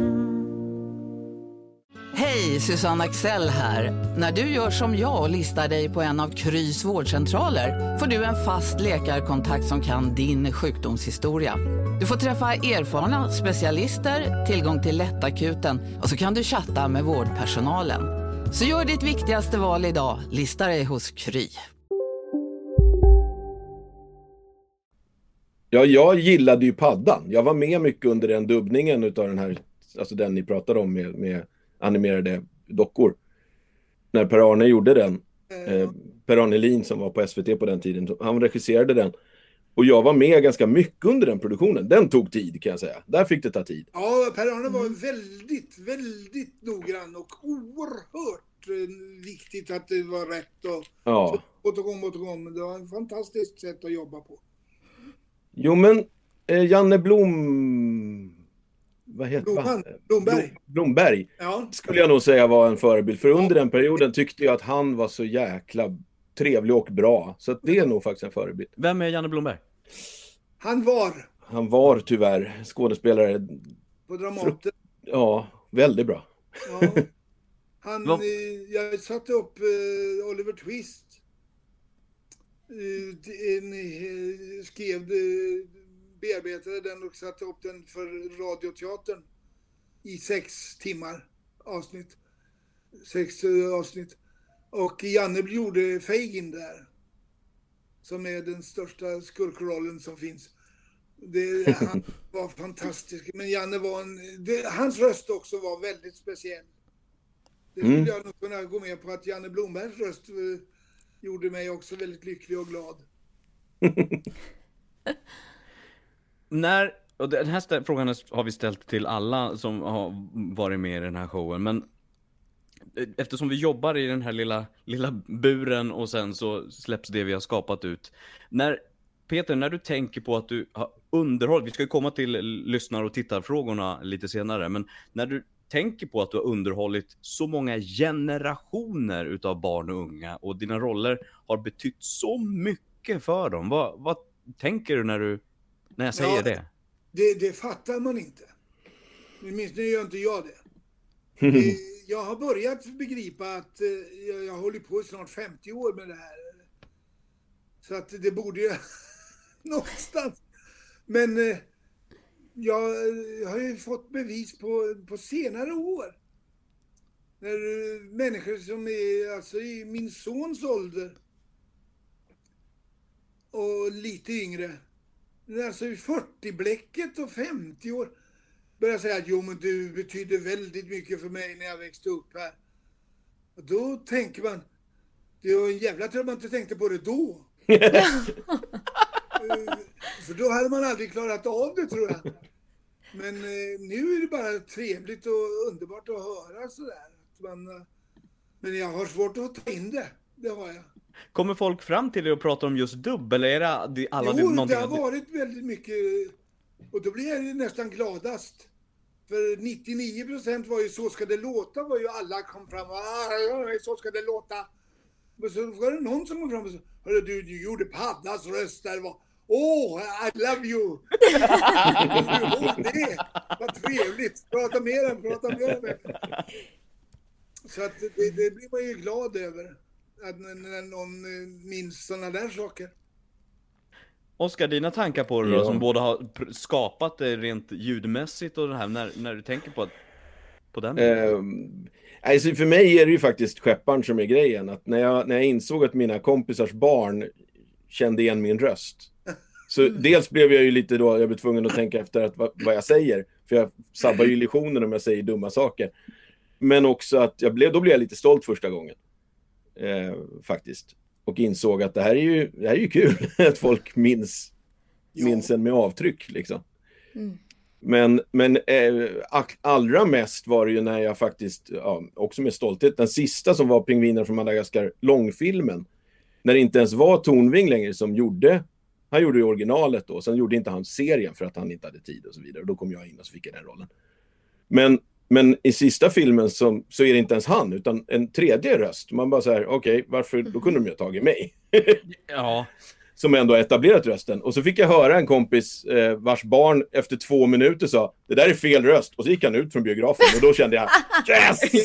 Hej, Susanne Axel här. När du gör som jag och listar dig på en av Krys vårdcentraler får du en fast läkarkontakt som kan din sjukdomshistoria. Du får träffa erfarna specialister, tillgång till lättakuten och så kan du chatta med vårdpersonalen. Så gör ditt viktigaste val idag, lista dig hos Kry. Ja, jag gillade ju paddan. Jag var med mycket under den dubbningen utav den här, alltså den ni pratade om med, med animerade dockor. När Per-Arne gjorde den, eh, Per-Arne Lin som var på S V T på den tiden, han regisserade den. Och jag var med ganska mycket under den produktionen. Den tog tid, kan jag säga. Där fick det ta tid. Ja, Per-Arne var väldigt, väldigt noggrann och oerhört eh, viktigt att det var rätt. Och ja. återgång, återgång. Det var ett fantastiskt sätt att jobba på. Jo, men eh, Janne Blom... Vad heter Blomman, Blomberg. Blomberg. Ja. Skulle jag nog säga var en förebild. För under den perioden tyckte jag att han var så jäkla trevlig och bra. Så att det är nog faktiskt en förebild. Vem är Janne Blomberg? Han var. Han var tyvärr skådespelare. På Dramaten. Ja, väldigt bra. Ja. Han, eh, jag satte upp eh, Oliver Twist. Eh, en, eh, skrev eh, bearbetade den och satte upp den för radioteatern i sex timmar avsnitt. Sex uh, avsnitt. Och Janne gjorde Fagin där. Som är den största skurkrollen som finns. Det, han var fantastisk. Men Janne var en... Det, hans röst också var väldigt speciell. Det skulle mm. jag nog kunna gå med på att Janne Blombergs röst uh, gjorde mig också väldigt lycklig och glad. När, och den här frågan har vi ställt till alla som har varit med i den här showen, men eftersom vi jobbar i den här lilla, lilla buren och sen så släpps det vi har skapat ut. När, Peter, när du tänker på att du har underhållit, vi ska ju komma till lyssnar- och tittarfrågorna lite senare, men när du tänker på att du har underhållit så många generationer utav barn och unga och dina roller har betytt så mycket för dem, vad, vad tänker du när du När jag säger ja, det. det. Det fattar man inte. Minst nu gör inte jag det. det. Jag har börjat begripa att jag, jag håller på i snart femtio år med det här. Så att det borde jag någonstans. Men jag, jag har ju fått bevis på, på senare år. När människor som är alltså i min sons ålder och lite yngre, alltså i fyrtio-bläcket och femtio år börjar säga att jo, men du betyder väldigt mycket för mig när jag växte upp här. Och då tänker man, det var en jävla tur man inte tänkte på det då. För då hade man aldrig klarat av det, tror jag. Men eh, nu är det bara trevligt och underbart att höra sådär. Att man, men jag har svårt att ta in det, det har jag. Kommer folk fram till dig och pratar om just dubb, eller är det alla jo, du, det har varit väldigt mycket, och då blir jag nästan gladast. För nittionio procent var ju Så ska det låta, var ju alla kom fram och ah, så ska det låta. Men så var det någon som kom fram och sa, hörru du, du gjorde Paddas röst där, var åh, oh, I love you. Det, vad trevligt, prata med den, prata med den. Så att det, det blir man ju glad över. Att när någon minns sådana där saker. Oskar, dina tankar på det då, ja. som både har skapat det rent ljudmässigt och det här, när, när du tänker på att på den? Eh, alltså för mig är det ju faktiskt skepparen som är grejen. Att när jag, när jag insåg att mina kompisars barn kände igen min röst. Så mm. dels blev jag ju lite då, jag blev tvungen att tänka efter att, vad, vad jag säger. För jag sabbar ju illusionen om jag säger dumma saker. Men också att jag blev, då blev jag lite stolt första gången. Eh, faktiskt. Och insåg att det här är ju, det här är ju kul. Att folk minns, minns en med avtryck liksom. Mm. Men, men eh, allra mest var det ju när jag faktiskt, ja, också med stolthet, den sista som var Pingviner från Madagaskar, långfilmen. När det inte ens var Tornving längre som gjorde, han gjorde ju originalet då, sen gjorde inte han serien för att han inte hade tid och så vidare. Och då kom jag in och så fick jag den rollen. Men, men i sista filmen som, så är det inte ens han, utan en tredje röst. Man bara så här, okej, okay, varför, då kunde de ju ha tagit mig. Ja. Som ändå har etablerat rösten. Och så fick jag höra en kompis eh, vars barn efter två minuter sa, det där är fel röst. Och så gick han ut från biografen och då kände jag, yes! Det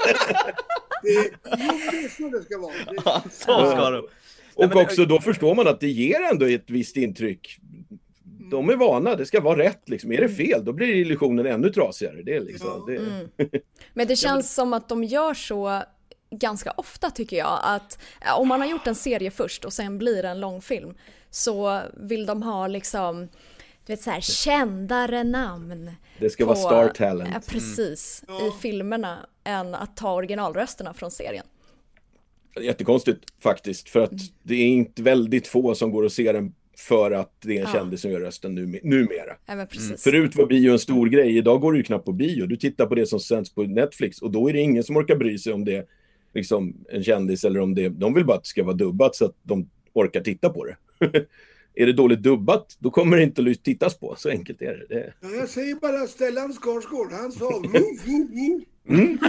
är, det är så det ska vara. Det... Ja, så ska det. Och Nej, också då förstår man att det ger ändå ett visst intryck. De är vana, det ska vara rätt liksom. Är det fel, då blir illusionen ännu trasigare. Det är liksom, det... Mm. Men det känns som att de gör så ganska ofta tycker jag. Att om man har gjort en serie först och sen blir det en långfilm, så vill de ha liksom, du vet, så här kändare namn. Det ska på, vara star talent. Ja, precis, mm. i filmerna än att ta originalrösterna från serien. Jättekonstigt faktiskt, för att mm. det är inte väldigt få som går och ser den för att det är en ja. kändis som gör rösten nu, numera. Ja, men precis. Mm. Förut var bio en stor grej, idag går du ju knappt på bio. Du tittar på det som sänds på Netflix och då är det ingen som orkar bry sig om det liksom en kändis eller om det, de vill bara att det ska vara dubbat så att de orkar titta på det. Är det dåligt dubbat, då kommer det inte att tittas på, så enkelt är det. det... Ja, jag säger bara Stellan Skarsgård, han sa woo, woo, woo. Mm.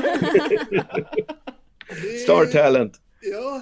det... Star talent. Ja.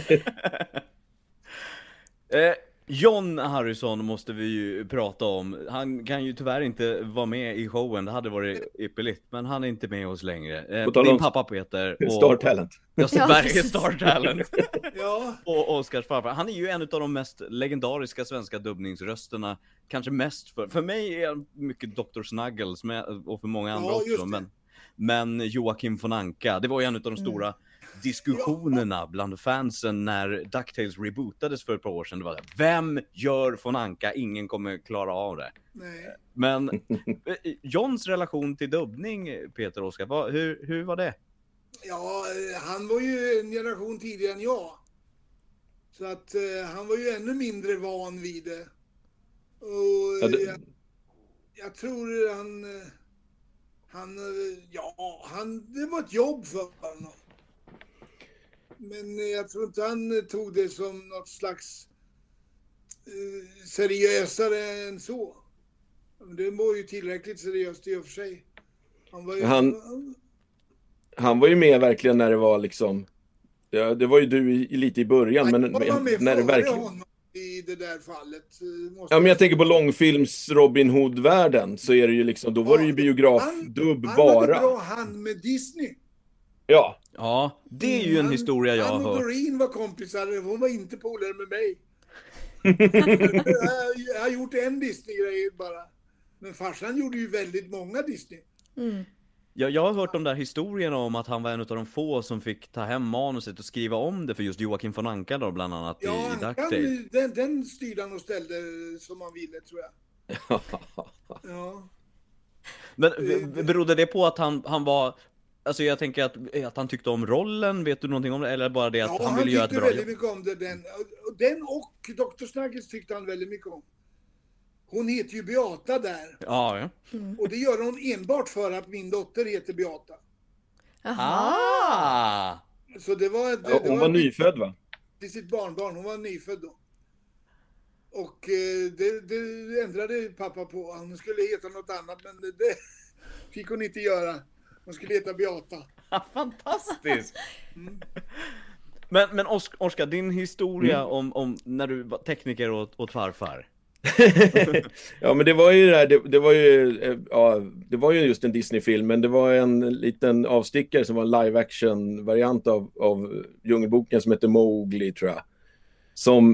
eh, John Harrison måste vi ju prata om. Han kan ju tyvärr inte vara med i showen. Det hade varit ypperligt, men han är inte med oss längre. Eh, din pappa Peter. Och, Star talent. Ja, Sverige Star talent. Ja. Och Oscars farfar. Han är ju en av de mest legendariska svenska dubbningsrösterna. Kanske mest för... För mig är mycket doktor Snuggles med, och för många andra ja, också. Men, men Joakim von Anka, det var ju en av de stora... Mm. diskussionerna bland fansen när DuckTales rebootades för ett par år sedan. Det var, vem gör von Anka? Ingen kommer klara av det. Nej. Men Johns relation till dubbning, Peter Oskar, vad, hur, hur var det? Ja, han var ju en generation tidigare än jag. Så att uh, han var ju ännu mindre van vid det. Och ja, det... Jag, jag tror han... Han, ja, han, det var ett jobb för honom. Men jag tror inte han tog det som något slags eh, seriösare än så. Det var ju tillräckligt seriöst i och för sig. Han var ju, han, han var ju med verkligen när det var liksom... Ja, det var ju du i, lite i början. Men när det verkligen... honom i det där fallet. Måste ja, men jag tänker på långfilms Robin Hood-världen. Så är det ju liksom... Då var ja, det ju biografdubb han, bara. Han var bra hand med Disney. Ja. Ja, det är ju en han, historia jag har hört. Han och Doreen var kompisar, hon var inte polare med mig. jag har gjort en Disney-grej bara. Men farsan gjorde ju väldigt många Disney. Mm. Ja, jag har hört de där historierna om att han var en av de få som fick ta hem manuset och skriva om det för just Joakim von Anka då, bland annat ja, i, i DuckTales. Den, den styrde han och ställde som han ville, tror jag. Ja. Men berodde det på att han, han var... Alltså jag tänker att, att han tyckte om rollen, vet du någonting om det? Eller bara det att ja, han ville göra ett bra jobb? Ja, han tyckte jobb? väldigt mycket om det. Den, den och doktor Snuggles tyckte han väldigt mycket om. Hon heter ju Beata där. Ja, ja. Mm. Och det gör hon enbart för att min dotter heter Beata. Aha! Så det var... Det, ja, hon det var, var nyfödd, va? Till sitt barnbarn, hon var nyfödd då. Och eh, det, det ändrade pappa på. Hon skulle heta något annat, men det, det fick hon inte göra. Hon skulle heta Beata. Fantastiskt! Mm. Men, men Oskar, din historia mm. om, om när du var tekniker åt, åt farfar. Ja, men det var ju det här, det, det var ju ja, det var ju just en Disney-film, men det var en liten avstickare som var en live-action variant av, av Djungelboken som heter Mowgli, tror jag. Som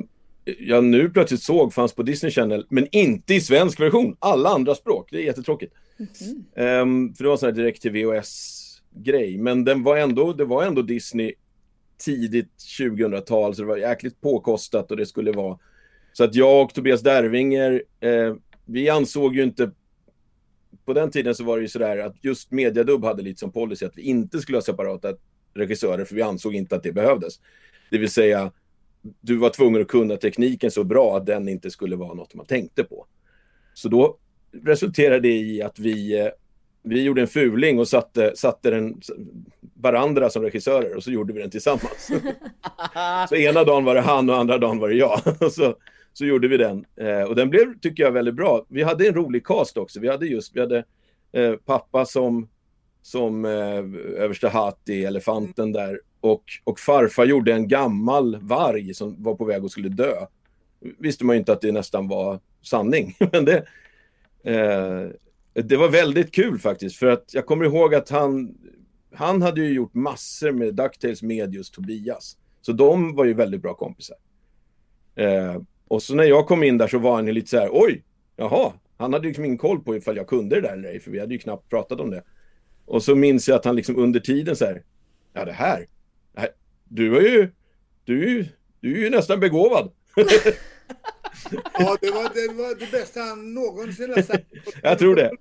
jag nu plötsligt såg fanns på Disney Channel, men inte i svensk version. Alla andra språk, det är jättetråkigt. Mm-hmm. Um, för det var en sån här direkt till V H S-grej. Men den var ändå, det var ändå Disney tidigt tjugohundratal, så det var jäkligt påkostat och det skulle vara. Så att jag och Tobias Dervinger, eh, vi ansåg ju inte, på den tiden så var det ju sådär att just Mediadubb hade lite som policy att vi inte skulle ha separata regissörer, för vi ansåg inte att det behövdes. Det vill säga, du var tvungen att kunna tekniken så bra att den inte skulle vara något man tänkte på. Så då resulterade det i att vi, vi gjorde en fuling och satte, satte den varandra som regissörer, och så gjorde vi den tillsammans. Så ena dagen var det han och andra dagen var det jag. Och så, så gjorde vi den. Eh, och den blev, tycker jag, väldigt bra. Vi hade en rolig cast också. Vi hade just, vi hade eh, pappa som, som eh, överste Hati, elefanten där. Och, och farfar gjorde en gammal varg som var på väg och skulle dö. Visste man ju inte att det nästan var sanning. Men det, eh, det var väldigt kul faktiskt. För att jag kommer ihåg att han, han hade ju gjort massor med DuckTales med just Tobias. Så de var ju väldigt bra kompisar. Eh, och så när jag kom in där så var han ju lite så här: oj, jaha. Han hade ju liksom ingen koll på ifall jag kunde det där eller ej. För vi hade ju knappt pratat om det. Och så minns jag att han liksom under tiden så här: ja, det här. Du är ju, du är ju, du är ju nästan begåvad. Ja, det var, det var det bästa han någonsin har sagt. Jag tror det.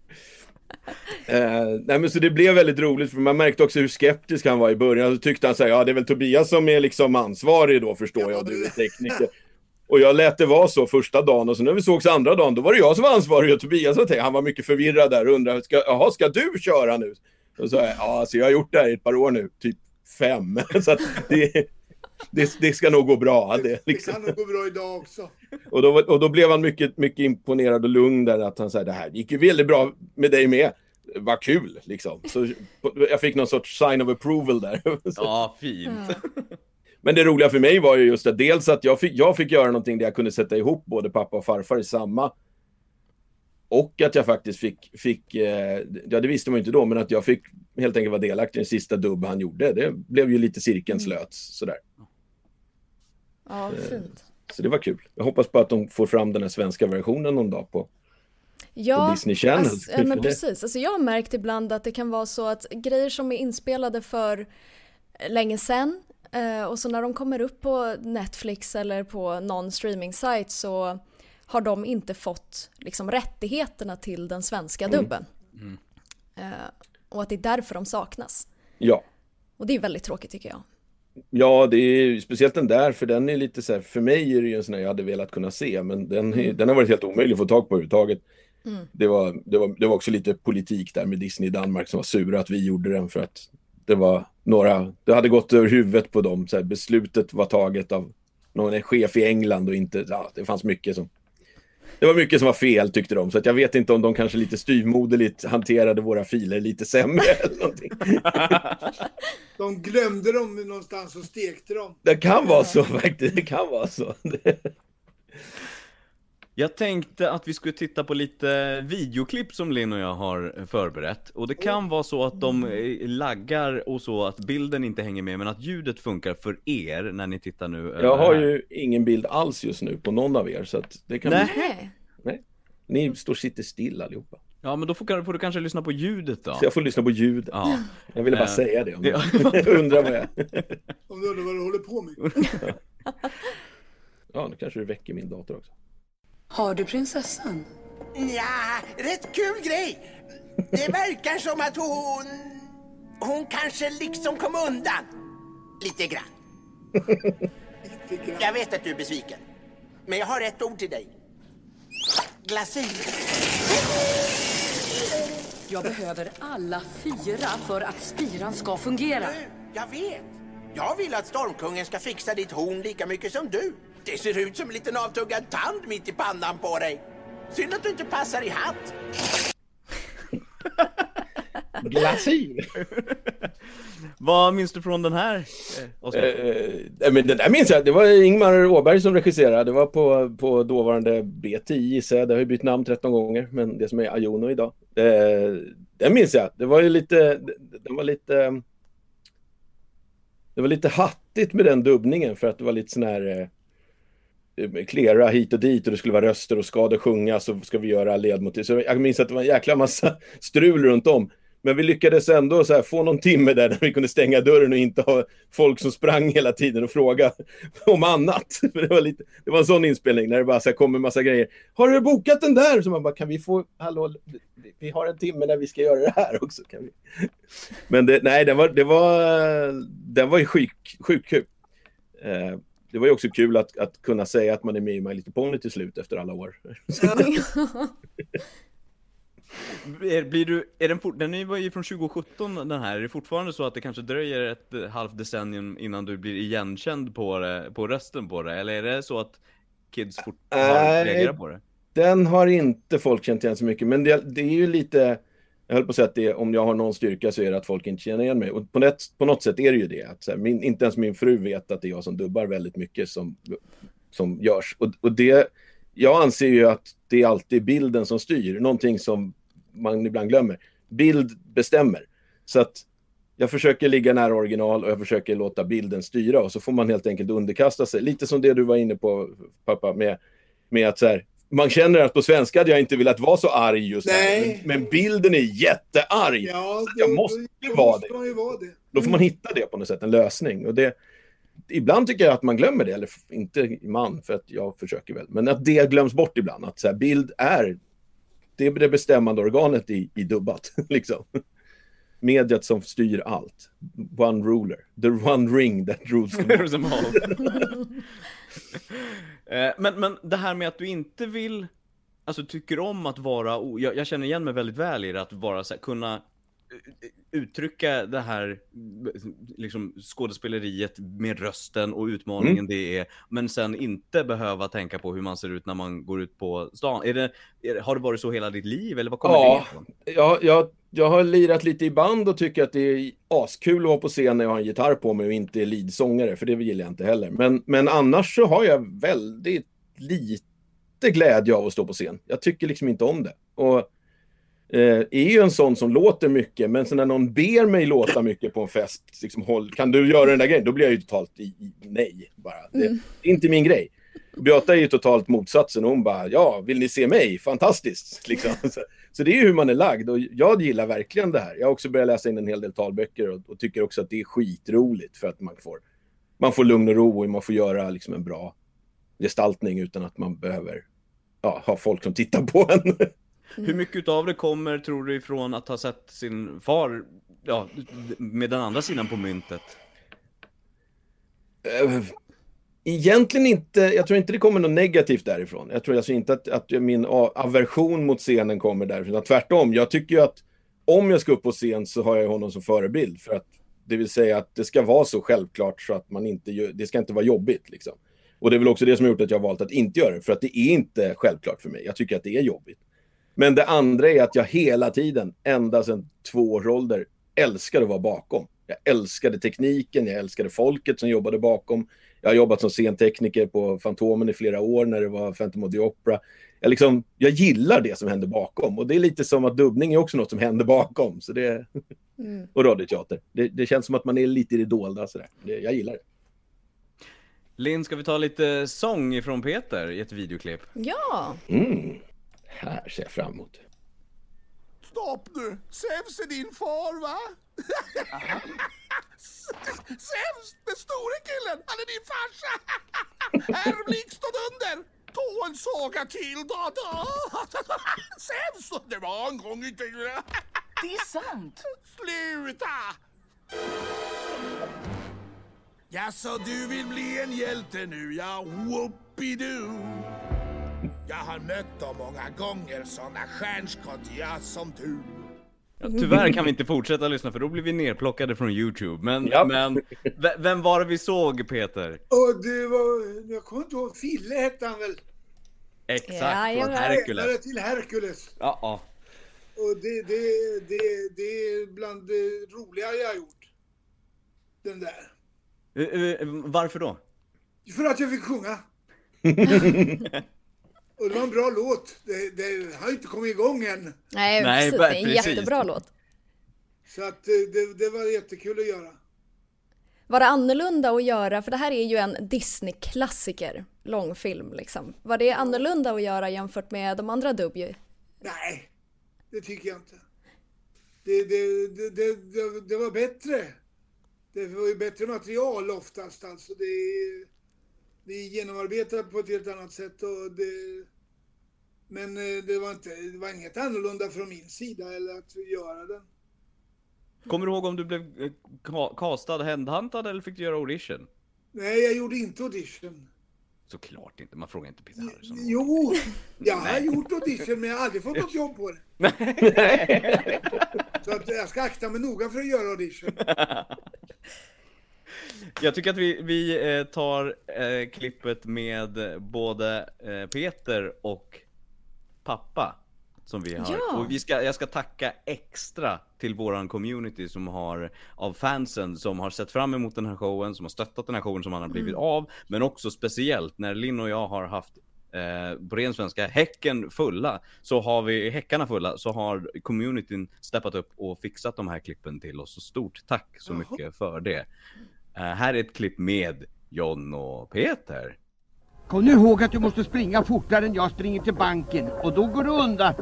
Uh, nej, men så det blev väldigt roligt, för man märkte också hur skeptisk han var i början. Så tyckte han så här: ja, det är väl Tobias som är liksom ansvarig då, förstår jag, och du är tekniker. Och jag lät det vara så första dagen, och så när vi sågs andra dagen, då var det jag som var ansvarig och Tobias var tänkte, han var mycket förvirrad där och undrade, ska, jaha, ska du köra nu? Och så jag, ja, alltså jag har gjort det här i ett par år nu, typ fem. Så att det, det, det ska nog gå bra. Det, liksom. Det kan nog gå bra idag också. Och då, och då blev han mycket, mycket imponerad och lugn där, att han sa: det här gick ju väldigt bra med dig med. Vad kul, liksom. Så jag fick någon sorts sign of approval där. Ja, fint. Men det roliga för mig var ju just att dels att jag fick, jag fick göra någonting där jag kunde sätta ihop både pappa och farfar i samma. Och att jag faktiskt fick, fick eh, ja, det visste man ju inte då, men att jag fick helt enkelt vara delaktig i den sista dubb han gjorde. Det blev ju lite cirkeln slöts, sådär. Ja, fint. Så det var kul. Jag hoppas på att de får fram den här svenska versionen någon dag på, ja, på Disney Channel. Alltså, ja, men precis. Alltså, jag har märkt ibland att det kan vara så att grejer som är inspelade för länge sedan, eh, och så när de kommer upp på Netflix eller på någon streaming-sajt så har de inte fått liksom rättigheterna till den svenska dubben. Mm. Mm. Uh, och att det är därför de saknas. Ja. Och det är väldigt tråkigt, tycker jag. Ja, det är speciellt den där, för den är lite så här, för mig är det ju en sån här jag hade velat kunna se, men den, mm. den har varit helt omöjlig att få tag på överhuvudtaget. Mm. Det, var, det, var, det var också lite politik där med Disney i Danmark som var sura att vi gjorde den, för att det var några, det hade gått över huvudet på dem. Så här, beslutet var taget av någon chef i England och inte, ja, det fanns mycket som Det var mycket som var fel, tyckte de. Så att jag vet inte om de kanske lite styvmoderligt hanterade våra filer lite sämre eller någonting. De glömde dem någonstans och stekte dem. Det kan vara så faktiskt. Det kan vara så. Jag tänkte att vi skulle titta på lite videoklipp som Linn och jag har förberett. Och det kan vara så att de laggar och så att bilden inte hänger med, men att ljudet funkar för er när ni tittar nu. Jag har ju ingen bild alls just nu på någon av er, så att det kan Nej. bli... Nej. Ni står sitter still allihopa. Ja, men då får, får du kanske lyssna på ljudet då. Så jag får lyssna på ljudet. Ja. Jag ville bara äh... säga det. Om ja. Jag undrar vad jag... Om du undrar vad du håller på med. Ja, nu kanske du väcker min dator också. Har du prinsessan? Ja, rätt kul grej. Det verkar som att hon... Hon kanske liksom kom undan. Lite grann. Lite grann. Jag vet att du är besviken. Men jag har ett ord till dig. Glasyr. Jag behöver alla fyra för att spiran ska fungera. Jag vet. Jag vill att Stormkungen ska fixa ditt horn lika mycket som du. Det ser ut som en liten avtuggad tand mitt i pannan på dig. Synd att du inte passar i hatt. Glasyr. Vad minns du från den här? Eh, eh, men det där minns jag. Det var Ingmar Åberg som regisserade. Det var på, på dåvarande B tio. Så det har ju bytt namn tretton gånger. Men det som är Ajono idag. Eh, det minns jag. Det var ju lite... Det, det var lite... Det var lite hattigt med den dubbningen. För att det var lite sån här... klera hit och dit och det skulle vara röster och skador sjunga, så ska vi göra ledmotiv. Så jag minns att det var en jäkla massa strul runt om. Men vi lyckades ändå så här få någon timme där, där vi kunde stänga dörren och inte ha folk som sprang hela tiden och fråga om annat. För det var lite, det var en sån inspelning när det bara så här kom en massa grejer. Har du bokat den där? Så man bara, kan vi få, hallå, vi har en timme när vi ska göra det här också. Kan vi? Men det, nej, det var, det var, den var ju sjuk, sjukt kul. Eh, det var ju också kul att, att kunna säga att man är med i My Little Pony till slut efter alla år. Är, blir du, är den, fort, den var ju från tjugo sjutton den här. Är det fortfarande så att det kanske dröjer ett halvt decennium innan du blir igenkänd på, det, på rösten på det? Eller är det så att kids fortfarande reagerar på det? Den har inte folk känt igen så mycket. Men det, det är ju lite, jag höll på att säga att det, om jag har någon styrka så är det att folk inte känner igen mig. Och på, det, på något sätt är det ju det. Att så här, min, inte ens min fru vet att det är jag som dubbar väldigt mycket som, som görs. Och, och det, jag anser ju att det är alltid bilden som styr. Någonting som man ibland glömmer. Bild bestämmer. Så att jag försöker ligga nära original och jag försöker låta bilden styra, och så får man helt enkelt underkasta sig. Lite som det du var inne på, pappa, med, med att så här, man känner att på svenska hade jag inte velat vara så arg just här, men, men bilden är jättearg. Ja, så jag då, måste ju då vara, måste det. man ju vara det. Då får man hitta det på något sätt, en lösning. Och det, ibland tycker jag att man glömmer det, eller inte man, för att jag försöker väl, men att det glöms bort ibland, att så här, bild är det är det bestämmande organet i, i dubbat, liksom. Mediet som styr allt. One ruler. The one ring that rules them all. men, men det här med att du inte vill, alltså tycker om att vara, jag, jag känner igen mig väldigt väl i det, att vara så här, kunna uttrycka det här liksom skådespeleriet med rösten och utmaningen mm. det är, men sen inte behöva tänka på hur man ser ut när man går ut på stan. Är det, är, har det varit så hela ditt liv, eller vad kommer ja, det ifrån? Ja, jag, jag har lirat lite i band och tycker att det är askul att vara på scen när jag har en gitarr på mig och inte är leadsångare, för det gillar jag inte heller. Men, men annars så har jag väldigt lite glädje av att stå på scen. Jag tycker liksom inte om det. Och Eh, är ju en sån som låter mycket, men sen när någon ber mig låta mycket på en fest, liksom, håll, kan du göra den där grejen? Då blir jag ju totalt i, i, nej bara. Det, mm. det är inte min grej. Beata är ju totalt motsatsen, och hon bara, ja, vill ni se mig? Fantastiskt, liksom. så, så det är ju hur man är lagd, och jag gillar verkligen det här. Jag har också börjat läsa in en hel del talböcker och, och tycker också att det är skitroligt, för att man får, man får lugn och ro och man får göra liksom en bra gestaltning utan att man behöver ja, ha folk som tittar på en. Mm. Hur mycket av det kommer, tror du, ifrån att ha sett sin far ja, med den andra sidan på myntet? Uh, egentligen inte. Jag tror inte det kommer något negativt därifrån. Jag tror alltså inte att, att min aversion mot scenen kommer därifrån. Tvärtom, jag tycker ju att om jag ska upp på scen så har jag honom som förebild. För att det vill säga att det ska vara så självklart så att man inte gör, det ska inte vara jobbigt liksom. Och det är väl också det som har gjort att jag har valt att inte göra det. För att det är inte självklart för mig. Jag tycker att det är jobbigt. Men det andra är att jag hela tiden, ända sedan två års ålder, älskade att vara bakom. Jag älskade tekniken, jag älskade folket som jobbade bakom. Jag har jobbat som scentekniker på Fantomen i flera år när det var Phantom of the Opera. Jag, liksom, jag gillar det som händer bakom. Och det är lite som att dubbning är också något som händer bakom. Så det, mm. och radioteater. Det, det känns som att man är lite i det dolda. Sådär. Det, jag gillar det. Linn, ska vi ta lite sång ifrån Peter i ett videoklipp? Ja! Mm. Här ser jag fram emot. Stopp nu! Zeus är din far, va? Zeus, den store killen, han är din farsa! Herr Blixt och Dunder! Ta en såga till då, då! Zeus, det var en gång i tiden! Det är sant! Sluta! Ja, så du vill bli en hjälte nu, ja, whoopidoo! Jag har mött dem många gånger, såna stjärnskott, jag som du. Ja, tyvärr kan vi inte fortsätta lyssna, för då blir vi nerplockade från YouTube. Men, ja. men vem var det vi såg, Peter? Och det var, jag kommer inte ihåg, Fille hette han väl? Exakt, ja, från Hercules. Jag till Hercules. Ja, ja. Och det, det, det, det är bland det roliga jag har gjort. Den där. Uh, uh, varför då? För att jag fick sjunga. Och det var en bra låt. Det, det har inte kommit igång än. Nej, Nej precis. Det är en jättebra låt. Så att det, det var jättekul att göra. Var det annorlunda att göra? För det här är ju en Disney-klassiker. långfilm liksom. Var det annorlunda att göra jämfört med de andra dubbju? Nej, det tycker jag inte. Det, det, det, det, det, det var bättre. Det var ju bättre material oftast. Alltså det, det är genomarbetat på ett helt annat sätt. Och det, men det var, inte, det var inget annorlunda från min sida eller att göra den. Kommer du ihåg om du blev castad, handhuntad eller fick du göra audition? Nej, jag gjorde inte audition. Såklart inte, man frågar inte Peter Harrison. Jo, jag har gjort audition men jag har aldrig fått något jobb på det. Så att jag ska akta mig noga för att göra audition. Jag tycker att vi, vi tar eh, klippet med både eh, Peter och pappa som vi har. Ja. Och vi ska, jag ska tacka extra till våran community som har, av fansen som har sett fram emot den här showen, som har stöttat den här showen som han har blivit Mm. av, men också speciellt när Linn och jag har haft eh, på ren svenska häcken fulla, så har vi häckarna fulla, så har communityn steppat upp och fixat de här klippen till oss. Så stort tack så Jaha. mycket för det. Eh, här är ett klipp med John och Peter. Kom nu ihåg att du måste springa fortare än jag springer till banken. Och då går du undan.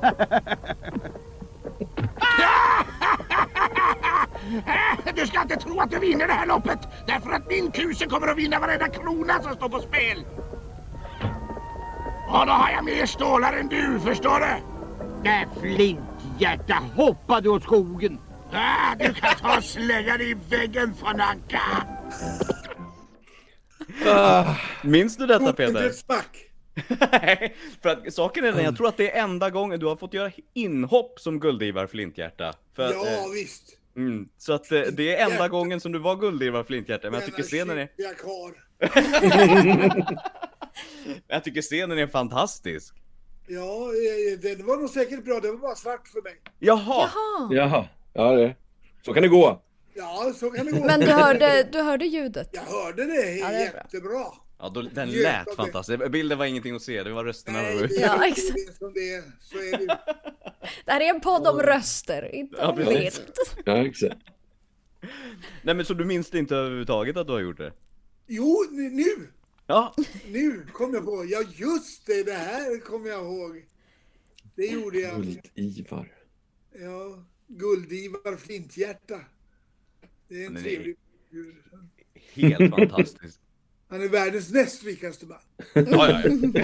Du ska inte tro att du vinner det här loppet. Därför att min kuse kommer att vinna varenda krona som står på spel. Och då har jag mer stålar än du, förstår du? Nej, flinthjärta, hoppa du åt skogen. Ah, du kan ta och slänga dig i väggen, Fananka. Ah, minns du detta, Gjorde Peter? ett smack. Nej, för att saken är den, jag tror att det är enda gången du har fått göra inhopp som guldivar Flinthjärta. För, Ja, eh, visst. mm, så att eh, det är enda gången som du var guldivar Flinthjärta. Men jag tycker scenen är... Jag kvar. jag tycker scenen är fantastisk. Ja, eh, den var nog säkert bra. Det var bara svart för mig. Jaha! Jaha. Jaha, ja det. Så kan det gå. Ja, så kan det gå. Men du hörde, du hörde ljudet? Jag hörde det, Ja, det är bra. jättebra. Ja, då, den Njöt lät av det. fantastisk. Bilden var ingenting att se, det var rösterna. Nej, och... det är Ja, ja, exakt. det som det är. Så är det ju. Det här är en podd om röster, inte Ja, om precis. bild. Ja, exakt. Nej, men så du minns inte överhuvudtaget att du har gjort det? Jo, nu, nu, Ja. nu kom jag på. Ja, just det, det här kommer jag ihåg. Det gjorde jag. Guld-Ivar. Ja, Guld-Ivar Flinthjärta. Det är en Men det är- trevlig... Helt fantastiskt. Han är världens näst rikaste man. Ja, ja, ja.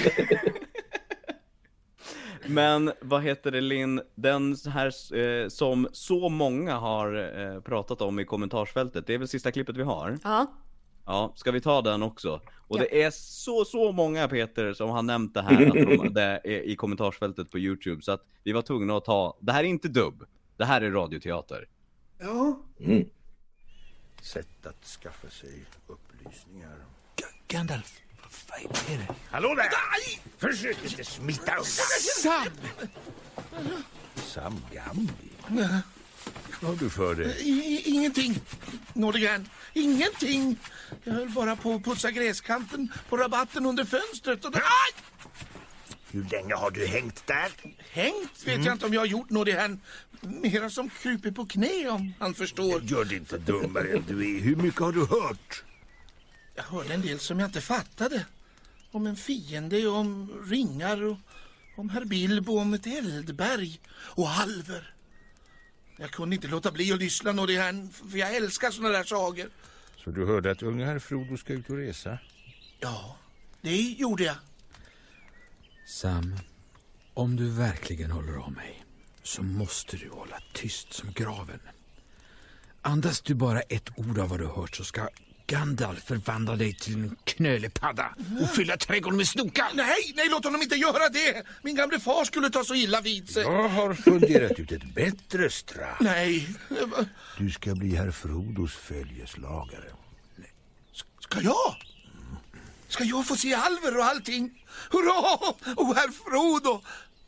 Men vad heter det, Linn? Den här eh, som så många har eh, pratat om i kommentarsfältet, det är väl sista klippet vi har? Ja. Ja, ska vi ta den också? Och Ja. det är så, så många, Peter, som har nämnt det här att de, det är i kommentarsfältet på YouTube. Så att vi var tvungna att ta, det här är inte dubb, det här är radioteater. Ja. Mm. Sätt att skaffa sig upplysningar. Gandalf, vad är det? Hallå där! Nej! Försök inte smita undan. Sam! Sam Gambi. Vad har du för dig? I, ingenting, Nordegren. Ingenting. Jag höll bara på att putsa gräskanten på rabatten under fönstret. Och det... Aj! Hur länge har du hängt där? Hängt vet jag inte om jag har gjort Nordegren. Mera som kryper på knä om han förstår. Gör det inte dummare än du är. Hur mycket har du hört? Jag hörde en del som jag inte fattade. Om en fiende, om ringar och om herr Bilbo, om ett eldberg och alver. Jag kunde inte låta bli att lyssna och det här, för jag älskar såna där sagor. Så du hörde att unga herr Frodo ska ut och resa? Ja, det gjorde jag. Sam, om du verkligen håller av mig så måste du hålla tyst som graven. Andas du bara ett ord av vad du hört så ska Gandalf förvandla dig till en knölepadda och fylla trädgården med snokar. Nej, nej, låt honom inte göra det. Min gamle far skulle ta så illa vid sig. Jag har funderat ut ett bättre straff. Nej. Du ska bli herr Frodos följeslagare. Ska jag? Ska jag få se alver och allting? Hurra! Och herr Frodo!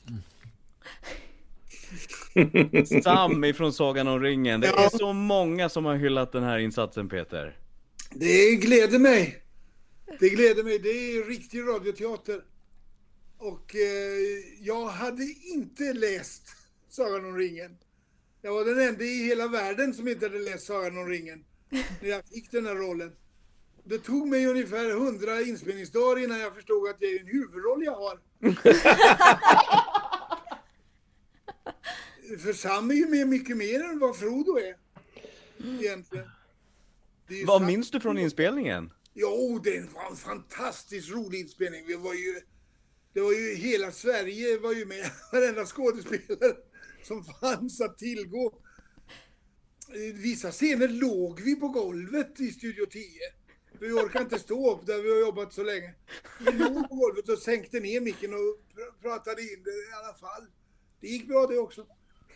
Sam ifrån Sagan om ringen. Det är så många som har hyllat den här insatsen, Peter. Det gläder mig. Det gläder mig. Det är riktig radioteater. Och eh, jag hade inte läst Sagan om ringen. Jag var den enda i hela världen som inte hade läst Sagan om ringen. När jag fick den här rollen. Det tog mig ungefär hundra inspelningsdagar innan jag förstod att det är en huvudroll jag har. För Sam är ju med mycket mer än vad Frodo är. Egentligen. Det är vad Sam... minns du från inspelningen? Jo, det var en fantastiskt rolig inspelning. Det var ju, det var ju hela Sverige var ju med. Varenda skådespelare som fanns att tillgå. Vissa scener låg vi på golvet i Studio tio. Vi orkar inte stå upp där vi har jobbat så länge. Vi låg på golvet och sänkte ner micken och pr- pratade in det i alla fall. Det gick bra det också.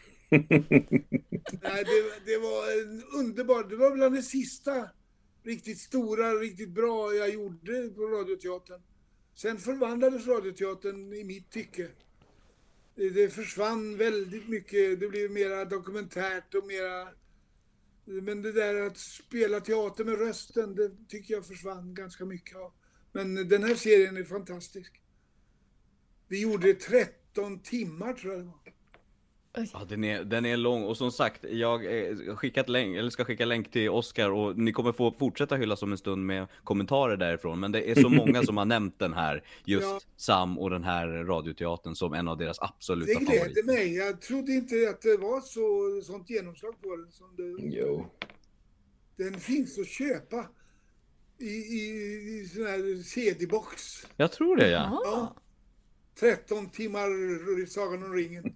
Nej, det, det var en underbar, det var bland det sista riktigt stora, riktigt bra jag gjorde på Radioteatern. Sen förvandlades Radioteatern i mitt tycke. Det, det försvann väldigt mycket, det blev mera dokumentärt och mera... Men det där att spela teater med rösten, det tycker jag försvann ganska mycket av. Men den här serien är fantastisk. Vi gjorde tretton timmar tror jag det var. Ja, den är, den är lång och som sagt, jag skickat länk, eller ska skicka länk till Oscar och ni kommer få fortsätta hylla som en stund med kommentarer därifrån. Men det är så många som har nämnt den här, just ja. Sam och den här radioteatern som en av deras absoluta favoriter. Det gläder mig, jag trodde inte att det var så sånt genomslag på den som det... Jo. Den finns att köpa i, i, i sån här C D-box. Jag tror det, ja. Ja. tretton timmar Sagan om ringen.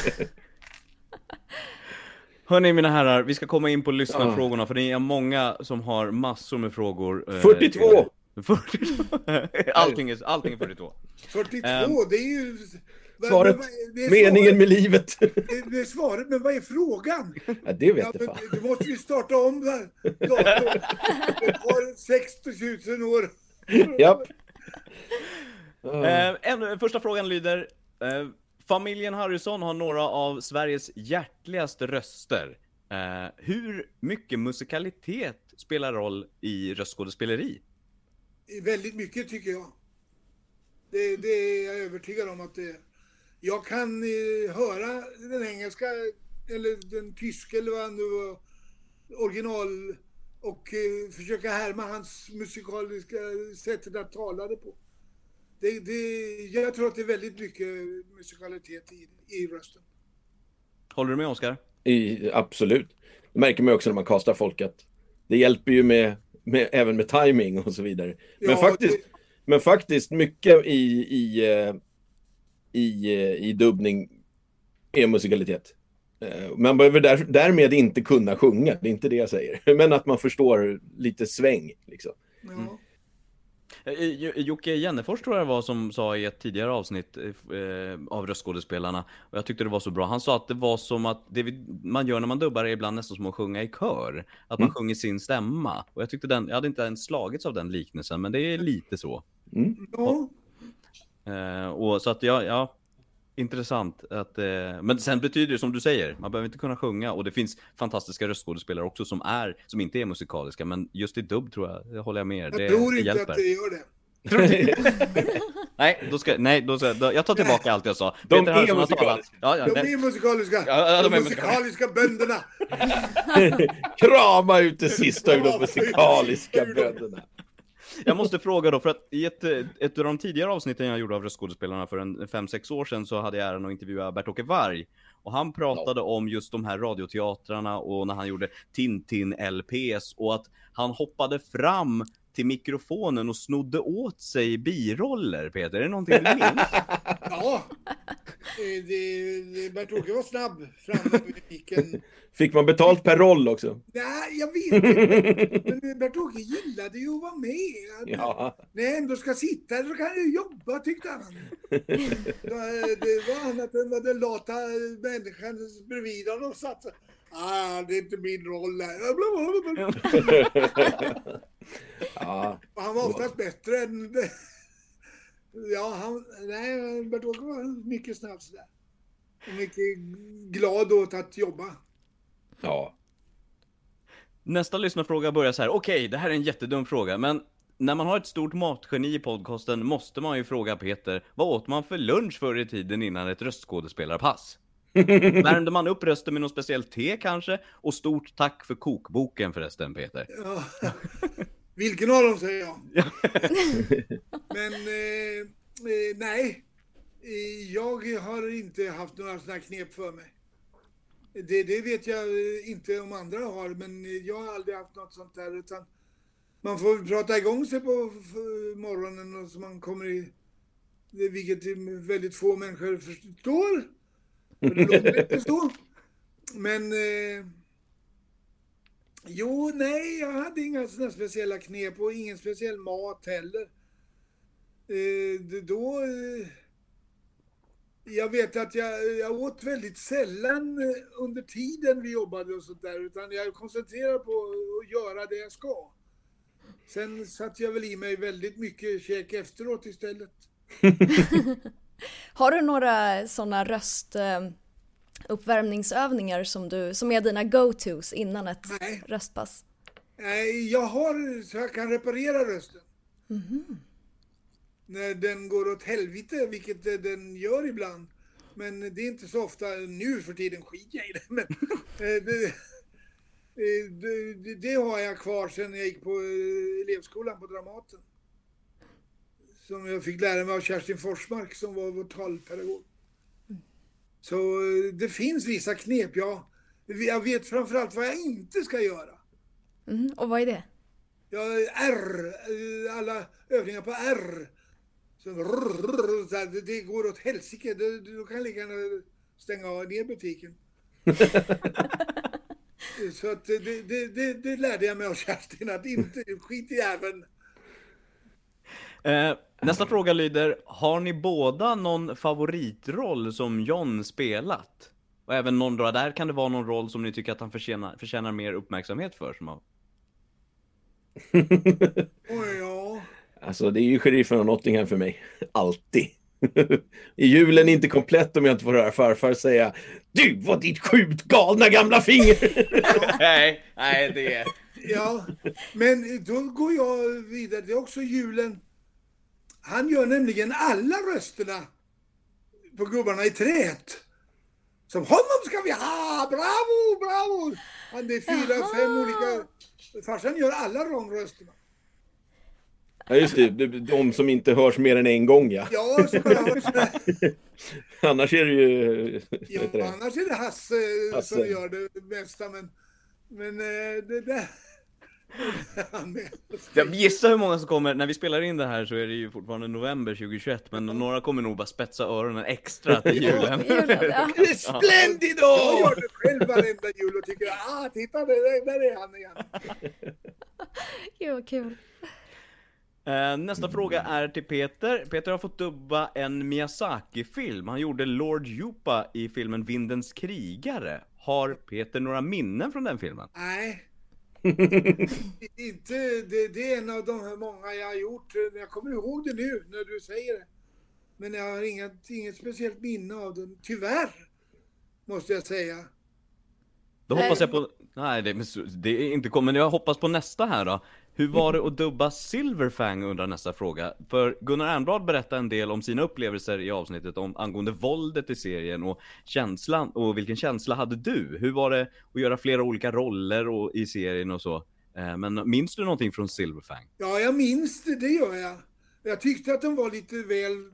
Hörrni mina herrar, vi ska komma in på lyssnarfrågorna ja. För det är många som har massor med frågor. fyrtiotvå! fyrtiotvå! allting, är, allting är fyrtiotvå. fyrtiotvå, um, det är ju... Svaret, det är meningen svaret. Med livet. Det, det är svaret, men vad är frågan? Ja, det vet ja, jag fan. Du måste ju starta om där. Det har sextio tusen år. Japp. Uh, en, första frågan lyder... Uh, familjen Harrison har några av Sveriges hjärtligaste röster. Uh, hur mycket musikalitet spelar roll i röstskådespeleri? Väldigt mycket tycker jag. Det, det är jag övertygad om att det är. Jag kan eh, höra den engelska eller den tyska eller vad han nu var, original och eh, försöka härma hans musikaliska sättet att tala det på. Det, det, jag tror att det är väldigt mycket musikalitet i, i rösten. Håller du med, Oscar? I, absolut. Det märker man också när man kastar folk att det hjälper ju med, med även med timing och så vidare. Men, ja, faktiskt, det... men faktiskt mycket i, i, i, i dubbning är musikalitet. Man behöver där, därmed inte kunna sjunga, det är inte det jag säger. Men att man förstår lite sväng liksom. Ja. Mm. Jocke Jennefors tror jag det var som sa i ett tidigare avsnitt eh, av röstskådespelarna, och jag tyckte det var så bra. Han sa att det var som att det vi, man gör när man dubbar är ibland nästan som att sjunga i kör, att man mm. sjunger sin stämma, och jag tyckte den, jag hade inte ens slagits av den liknelsen, men det är lite så. Mm. Ja. Och, eh, och så att ja, ja intressant att, eh, men sen betyder det som du säger, man behöver inte kunna sjunga, och det finns fantastiska röstskådespelare också som är som inte är musikaliska, men just i dubb tror jag, det håller jag med er. Jag det, tror det inte hjälper. att det gör det. nej, då ska nej då ska då, jag tar tillbaka nej. allt jag sa. De Peter är musikaliska. Ja, ja, de är musikaliska. Ja, ja, de, de är musikaliska bönderna. Krama ut det sista ur de musikaliska bönderna. Jag måste fråga då, för att i ett, ett av de tidigare avsnitten jag gjorde av röstskådespelarna för en fem sex år sedan, så hade jag äran att intervjua Bert-Åke Varg, och han pratade no. om just de här radioteatrarna och när han gjorde Tintin-L P:s, och att han hoppade fram till mikrofonen och snodde åt sig biroller. Peter, är det någonting du minns? Ja, det, Bert-Åke var snabb fram med micken. Fick man betalt per roll också? Nej, jag vet inte. Men Bert-Åke gillade ju att vara med. Ja. När jag ändå ska sitta så kan jag jobba, tyckte han. Det var annat än vad den lata människan bredvid honom satt. Ah, det är inte min roll här. Ja. Han var oftast bättre än... Ja, han... Nej, Bert-Åke var mycket snabb sådär. Och mycket glad åt att jobba. Ja. Nästa lyssnarfråga börjar så här. Okej, okay, det här är en jättedum fråga, men när man har ett stort matgeni i podcasten måste man ju fråga Peter, vad åt man för lunch förr i tiden innan ett röstskådespelarpass? Värmde man upp rösten med något speciellt te kanske? Och stort tack för kokboken förresten, Peter. Ja. Vilken av dem säger jag? Men eh, eh, nej, eh, jag har inte haft några sådana knep för mig. Det, det vet jag inte om andra har, men jag har aldrig haft något sånt där. Utan man får prata igång sig på morgonen och så man kommer i, vilket väldigt få människor förstår. För det låter inte så. Men eh, jo, nej, jag hade inga sådana speciella knep och ingen speciell mat heller. Eh, då... Eh, jag vet att jag, jag åt väldigt sällan under tiden vi jobbade och sånt där, utan jag koncentrerade på att göra det jag ska. Sen satt jag väl i mig väldigt mycket käk efteråt istället. Har du några sådana röstuppvärmningsövningar som, du, som är dina go-tos innan ett Nej. röstpass? Nej, jag har så jag kan reparera rösten. Mm-hmm. När den går åt helvete, vilket den gör ibland. Men det är inte så ofta nu för tiden, skit jag i det. Men det, det, det, det har jag kvar sedan jag gick på elevskolan på Dramaten. Som jag fick lära mig av Kerstin Forsmark som var vår talpedagog. Så det finns vissa knep, ja. Jag vet framförallt vad jag inte ska göra. Mm, och vad är det? Ja, R. Alla övningar på R. Så, rrr, så här, det går åt helsike. Du, du kan lika gärna stänga av ner butiken. Så att det, det, det, det lärde jag mig av Kerstin, att inte skit i även. Eh, nästa fråga lyder, har ni båda någon favoritroll som John spelat? Och även någon då, där kan det vara någon roll som ni tycker att han förtjänar, förtjänar mer uppmärksamhet för? Som har... oh, ja. Alltså det är ju sheriffen av Nottingham för mig. Alltid. I julen är inte komplett om jag inte får höra farfar säga du var ditt sjukt galna gamla finger. Ja. nej, nej det är... Ja, men då går jag vidare. Det är också julen. Han gör nämligen alla rösterna på gubbarna i träet. Som honom ska vi ha, bravo, bravo. Han, det är fyra, Jaha. fem olika... Farsan gör alla de rösterna. Ja just det, de som inte hörs mer än en gång, ja. Ja, så hörs det. Annars är det ju... Ja, annars är det Hasse, Hasse som gör det mesta, men... Men det där... Jag gissar hur många som kommer, när vi spelar in det här så är det ju fortfarande november tjugohundratjugoett, men några kommer nog bara spetsa öronen extra till julen. Det är splendido! Jag gör det själv varenda jul och tycker, ah titta där, där är han igen. Gud vad kul. Nästa fråga är till Peter. Peter har fått dubba en Miyazaki-film. Han gjorde Lord Yupa i filmen Vindens krigare. Har Peter några minnen från den filmen? Nej. Inte, det, det är en av de här många jag har gjort. Jag kommer ihåg det nu när du säger det. Men jag har inget, inget speciellt minne av den. Tyvärr, måste jag säga. Då hoppas jag på... Nej, det, det är inte kommer. Men jag hoppas på nästa här då. Hur var det att dubba Silverfang undrar nästa fråga? För Gunnar Ernblad berättade en del om sina upplevelser i avsnittet om angående våldet i serien och känslan. Och vilken känsla hade du? Hur var det att göra flera olika roller och, i serien och så? Men minns du någonting från Silverfang? Ja, jag minns det, det gör jag. Jag tyckte att den var lite väl eh,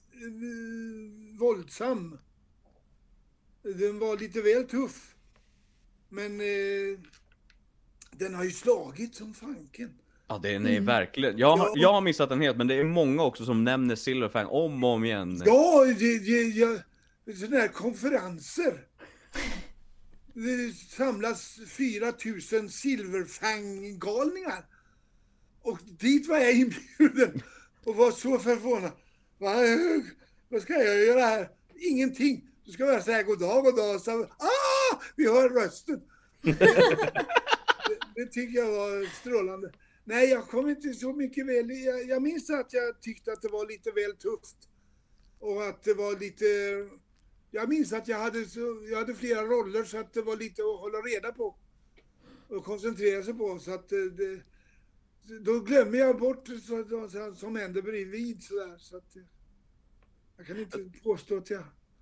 våldsam. Den var lite väl tuff. Men... Eh, den har ju slagit som fanken. Ja, den är mm. verkligen... Jag har, ja. jag har missat den helt, men det är många också som nämner Silverfang om och om igen. Ja, det, det, jag, sådana här konferenser. Det samlas fyra tusen Silverfang-galningar. Och dit var jag inbjuden. Och var så förvånad. Vad, vad ska jag göra här? Ingenting. Du ska bara säga god dag, god dag. Så, ah, vi hör rösten. Det, det tycker jag var strålande. Nej, jag kom inte så mycket väl. Jag, jag minns att jag tyckte att det var lite väl tufft. Och att det var lite... Jag minns att jag hade, så, jag hade flera roller så att det var lite att hålla reda på. Och koncentrera sig på. Så att det, då glömmer jag bort så, så, som hände bredvid. Så där, så att jag kan inte påstå att jag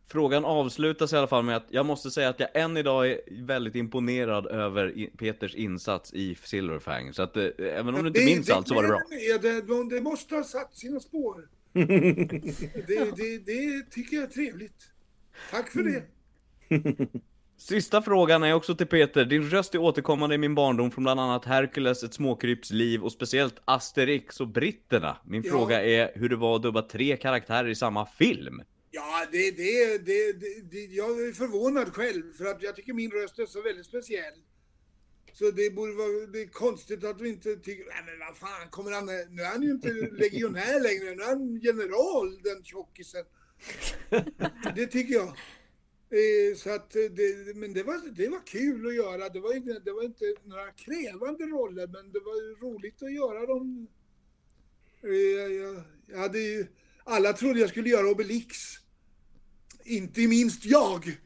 Frågan avslutas i alla fall med att jag måste säga att jag än idag är väldigt imponerad över Peters insats i Silverfang. Så att, eh, även om ja, du inte minns allt så var det bra. Det, det måste ha satt sina spår. det, det, det tycker jag är trevligt. Tack för det. Sista frågan är också till Peter. Din röst är återkommande i min barndom från bland annat Hercules, Ett småkryps liv och speciellt Asterix och britterna. Min ja. fråga är hur det var att dubba tre karaktärer i samma film. Ja, det, det, det, det, det, jag är förvånad själv för att jag tycker min röst är så väldigt speciell. Så det borde vara det är konstigt att vi inte tycker, nej men vad fan, kommer han, nu är han ju inte legionär längre, nu är han general, den tjockisen. Det tycker jag. Så att det, men det var, det var kul att göra, det var, inte, det var inte några krävande roller, men det var roligt att göra dem. Jag, jag, jag hade ju, alla trodde jag skulle göra Obelix. Inte minst jag.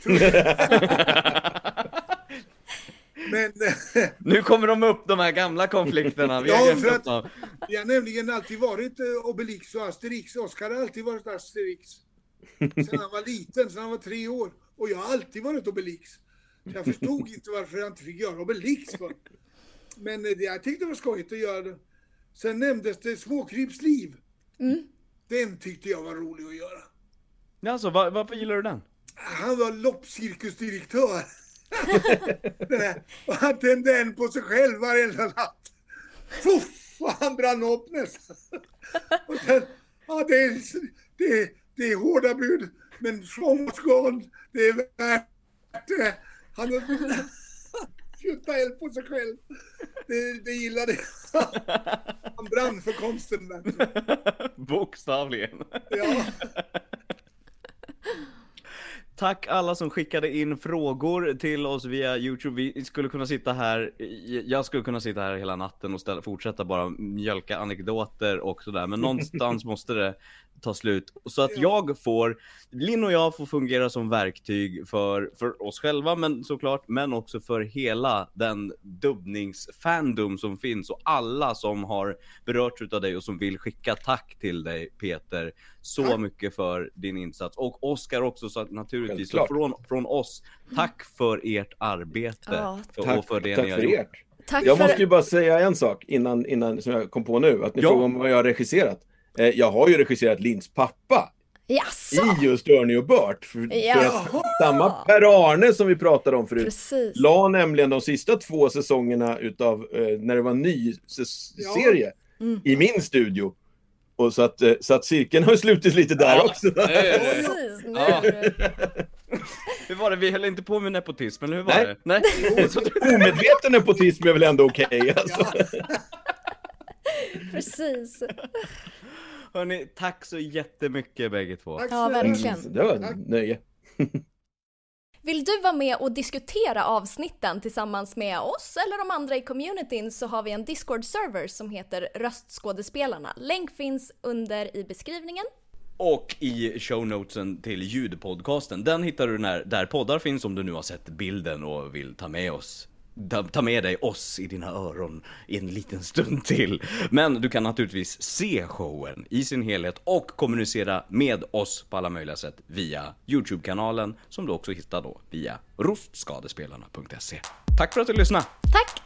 Men nu kommer de upp, de här gamla konflikterna. Vi ja, för att jag har nämligen alltid varit Obelix och Asterix. Oskar har alltid varit Asterix. Sen han var liten, sen han var tre år. Och jag har alltid varit Obelix. Så jag förstod inte varför jag inte fick göra Obelix för. Men jag tyckte det var skojigt att göra det. Sen nämndes det Småkryps liv. Mm. Den tyckte jag var rolig att göra. Alltså, var, varför gillar du den? Han var loppcirkusdirektör. Och han tände en på sig själv varenda natt. Fuff, och han brann upp nästan. Och sen, ja, det, är, det, det är hårda bud, men frånmålsgård, det är värt det. Han har skjutit eld på sig själv. Det, det gillade jag. Han brann för konsten. Bokstavligen. Ja. Tack alla som skickade in frågor till oss via YouTube. Vi skulle kunna sitta här, jag skulle kunna sitta här hela natten och ställa, fortsätta bara mjölka anekdoter och sådär. Men någonstans måste det ta slut. Så att jag får, Linn och jag får fungera som verktyg för, för oss själva, men såklart, men också för hela den dubbningsfandom som finns och alla som har berörts utav dig och som vill skicka tack till dig, Peter, så tack. mycket för din insats. Och Oskar också, så att naturligtvis så från, från oss, tack för ert arbete. Ja. För, tack, och för det tack ni har för gjort. ert. Tack jag för... måste ju bara säga en sak innan, innan som jag kom på nu, att ni ja. frågar om vad jag har regisserat. Eh, jag har ju regisserat Linns pappa. Jaså? I just Ernie och Bert. För, ja. för att samma Per-Arne som vi pratade om förut. Precis. La nämligen de sista två säsongerna utav eh, när det var en ny s- ja. serie mm. i min studio. Och så att, eh, så att cirkeln har slutit lite där ja. också. Precis. Ja. Hur var det? Vi höll inte på med nepotism, eller hur var Nej. det? Nej. Omedveten nepotism är väl ändå okej. Okay, alltså. Ja. Precis. Hörrni, tack så jättemycket bägge två. Ja, verkligen. Det var nöje. Vill du vara med och diskutera avsnitten tillsammans med oss eller de andra i communityn, så har vi en Discord-server som heter Röstskådespelarna. Länk finns under i beskrivningen. Och i shownotesen till ljudpodcasten. Den hittar du när, där poddar finns, om du nu har sett bilden och vill ta med oss. Ta med dig oss i dina öron i en liten stund till. Men du kan naturligtvis se showen i sin helhet och kommunicera med oss på alla möjliga sätt via YouTube-kanalen, som du också hittar då via rostskadespelarna punkt se. Tack för att du lyssnade. Tack!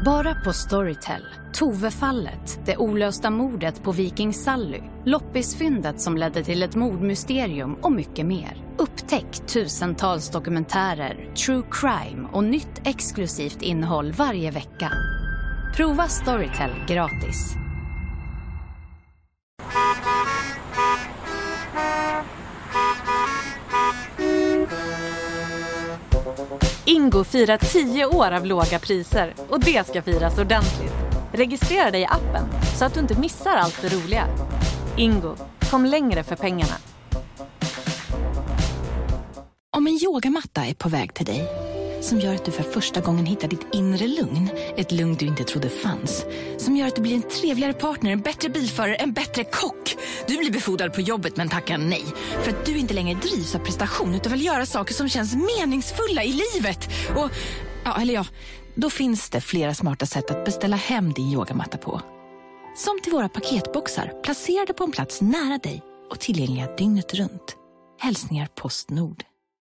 Bara på Storytel. Tove-fallet, det olösta mordet på Viking Sally, loppisfyndet som ledde till ett mordmysterium och mycket mer. Upptäck tusentals dokumentärer, true crime och nytt exklusivt innehåll varje vecka. Prova Storytel gratis. Ingo firar tio år av låga priser och det ska firas ordentligt. Registrera dig i appen så att du inte missar allt det roliga. Ingo, kom längre för pengarna. Om en yogamatta är på väg till dig, som gör att du för första gången hittar ditt inre lugn, ett lugn du inte trodde fanns, som gör att du blir en trevligare partner, en bättre bilförare, en bättre kock. Du blir befordrad på jobbet men tackar nej, för att du inte längre drivs av prestation utan vill göra saker som känns meningsfulla i livet. Och, ja, eller ja, då finns det flera smarta sätt att beställa hem din yogamatta på. Som till våra paketboxar, placerade på en plats nära dig och tillgängliga dygnet runt. Hälsningar Postnord.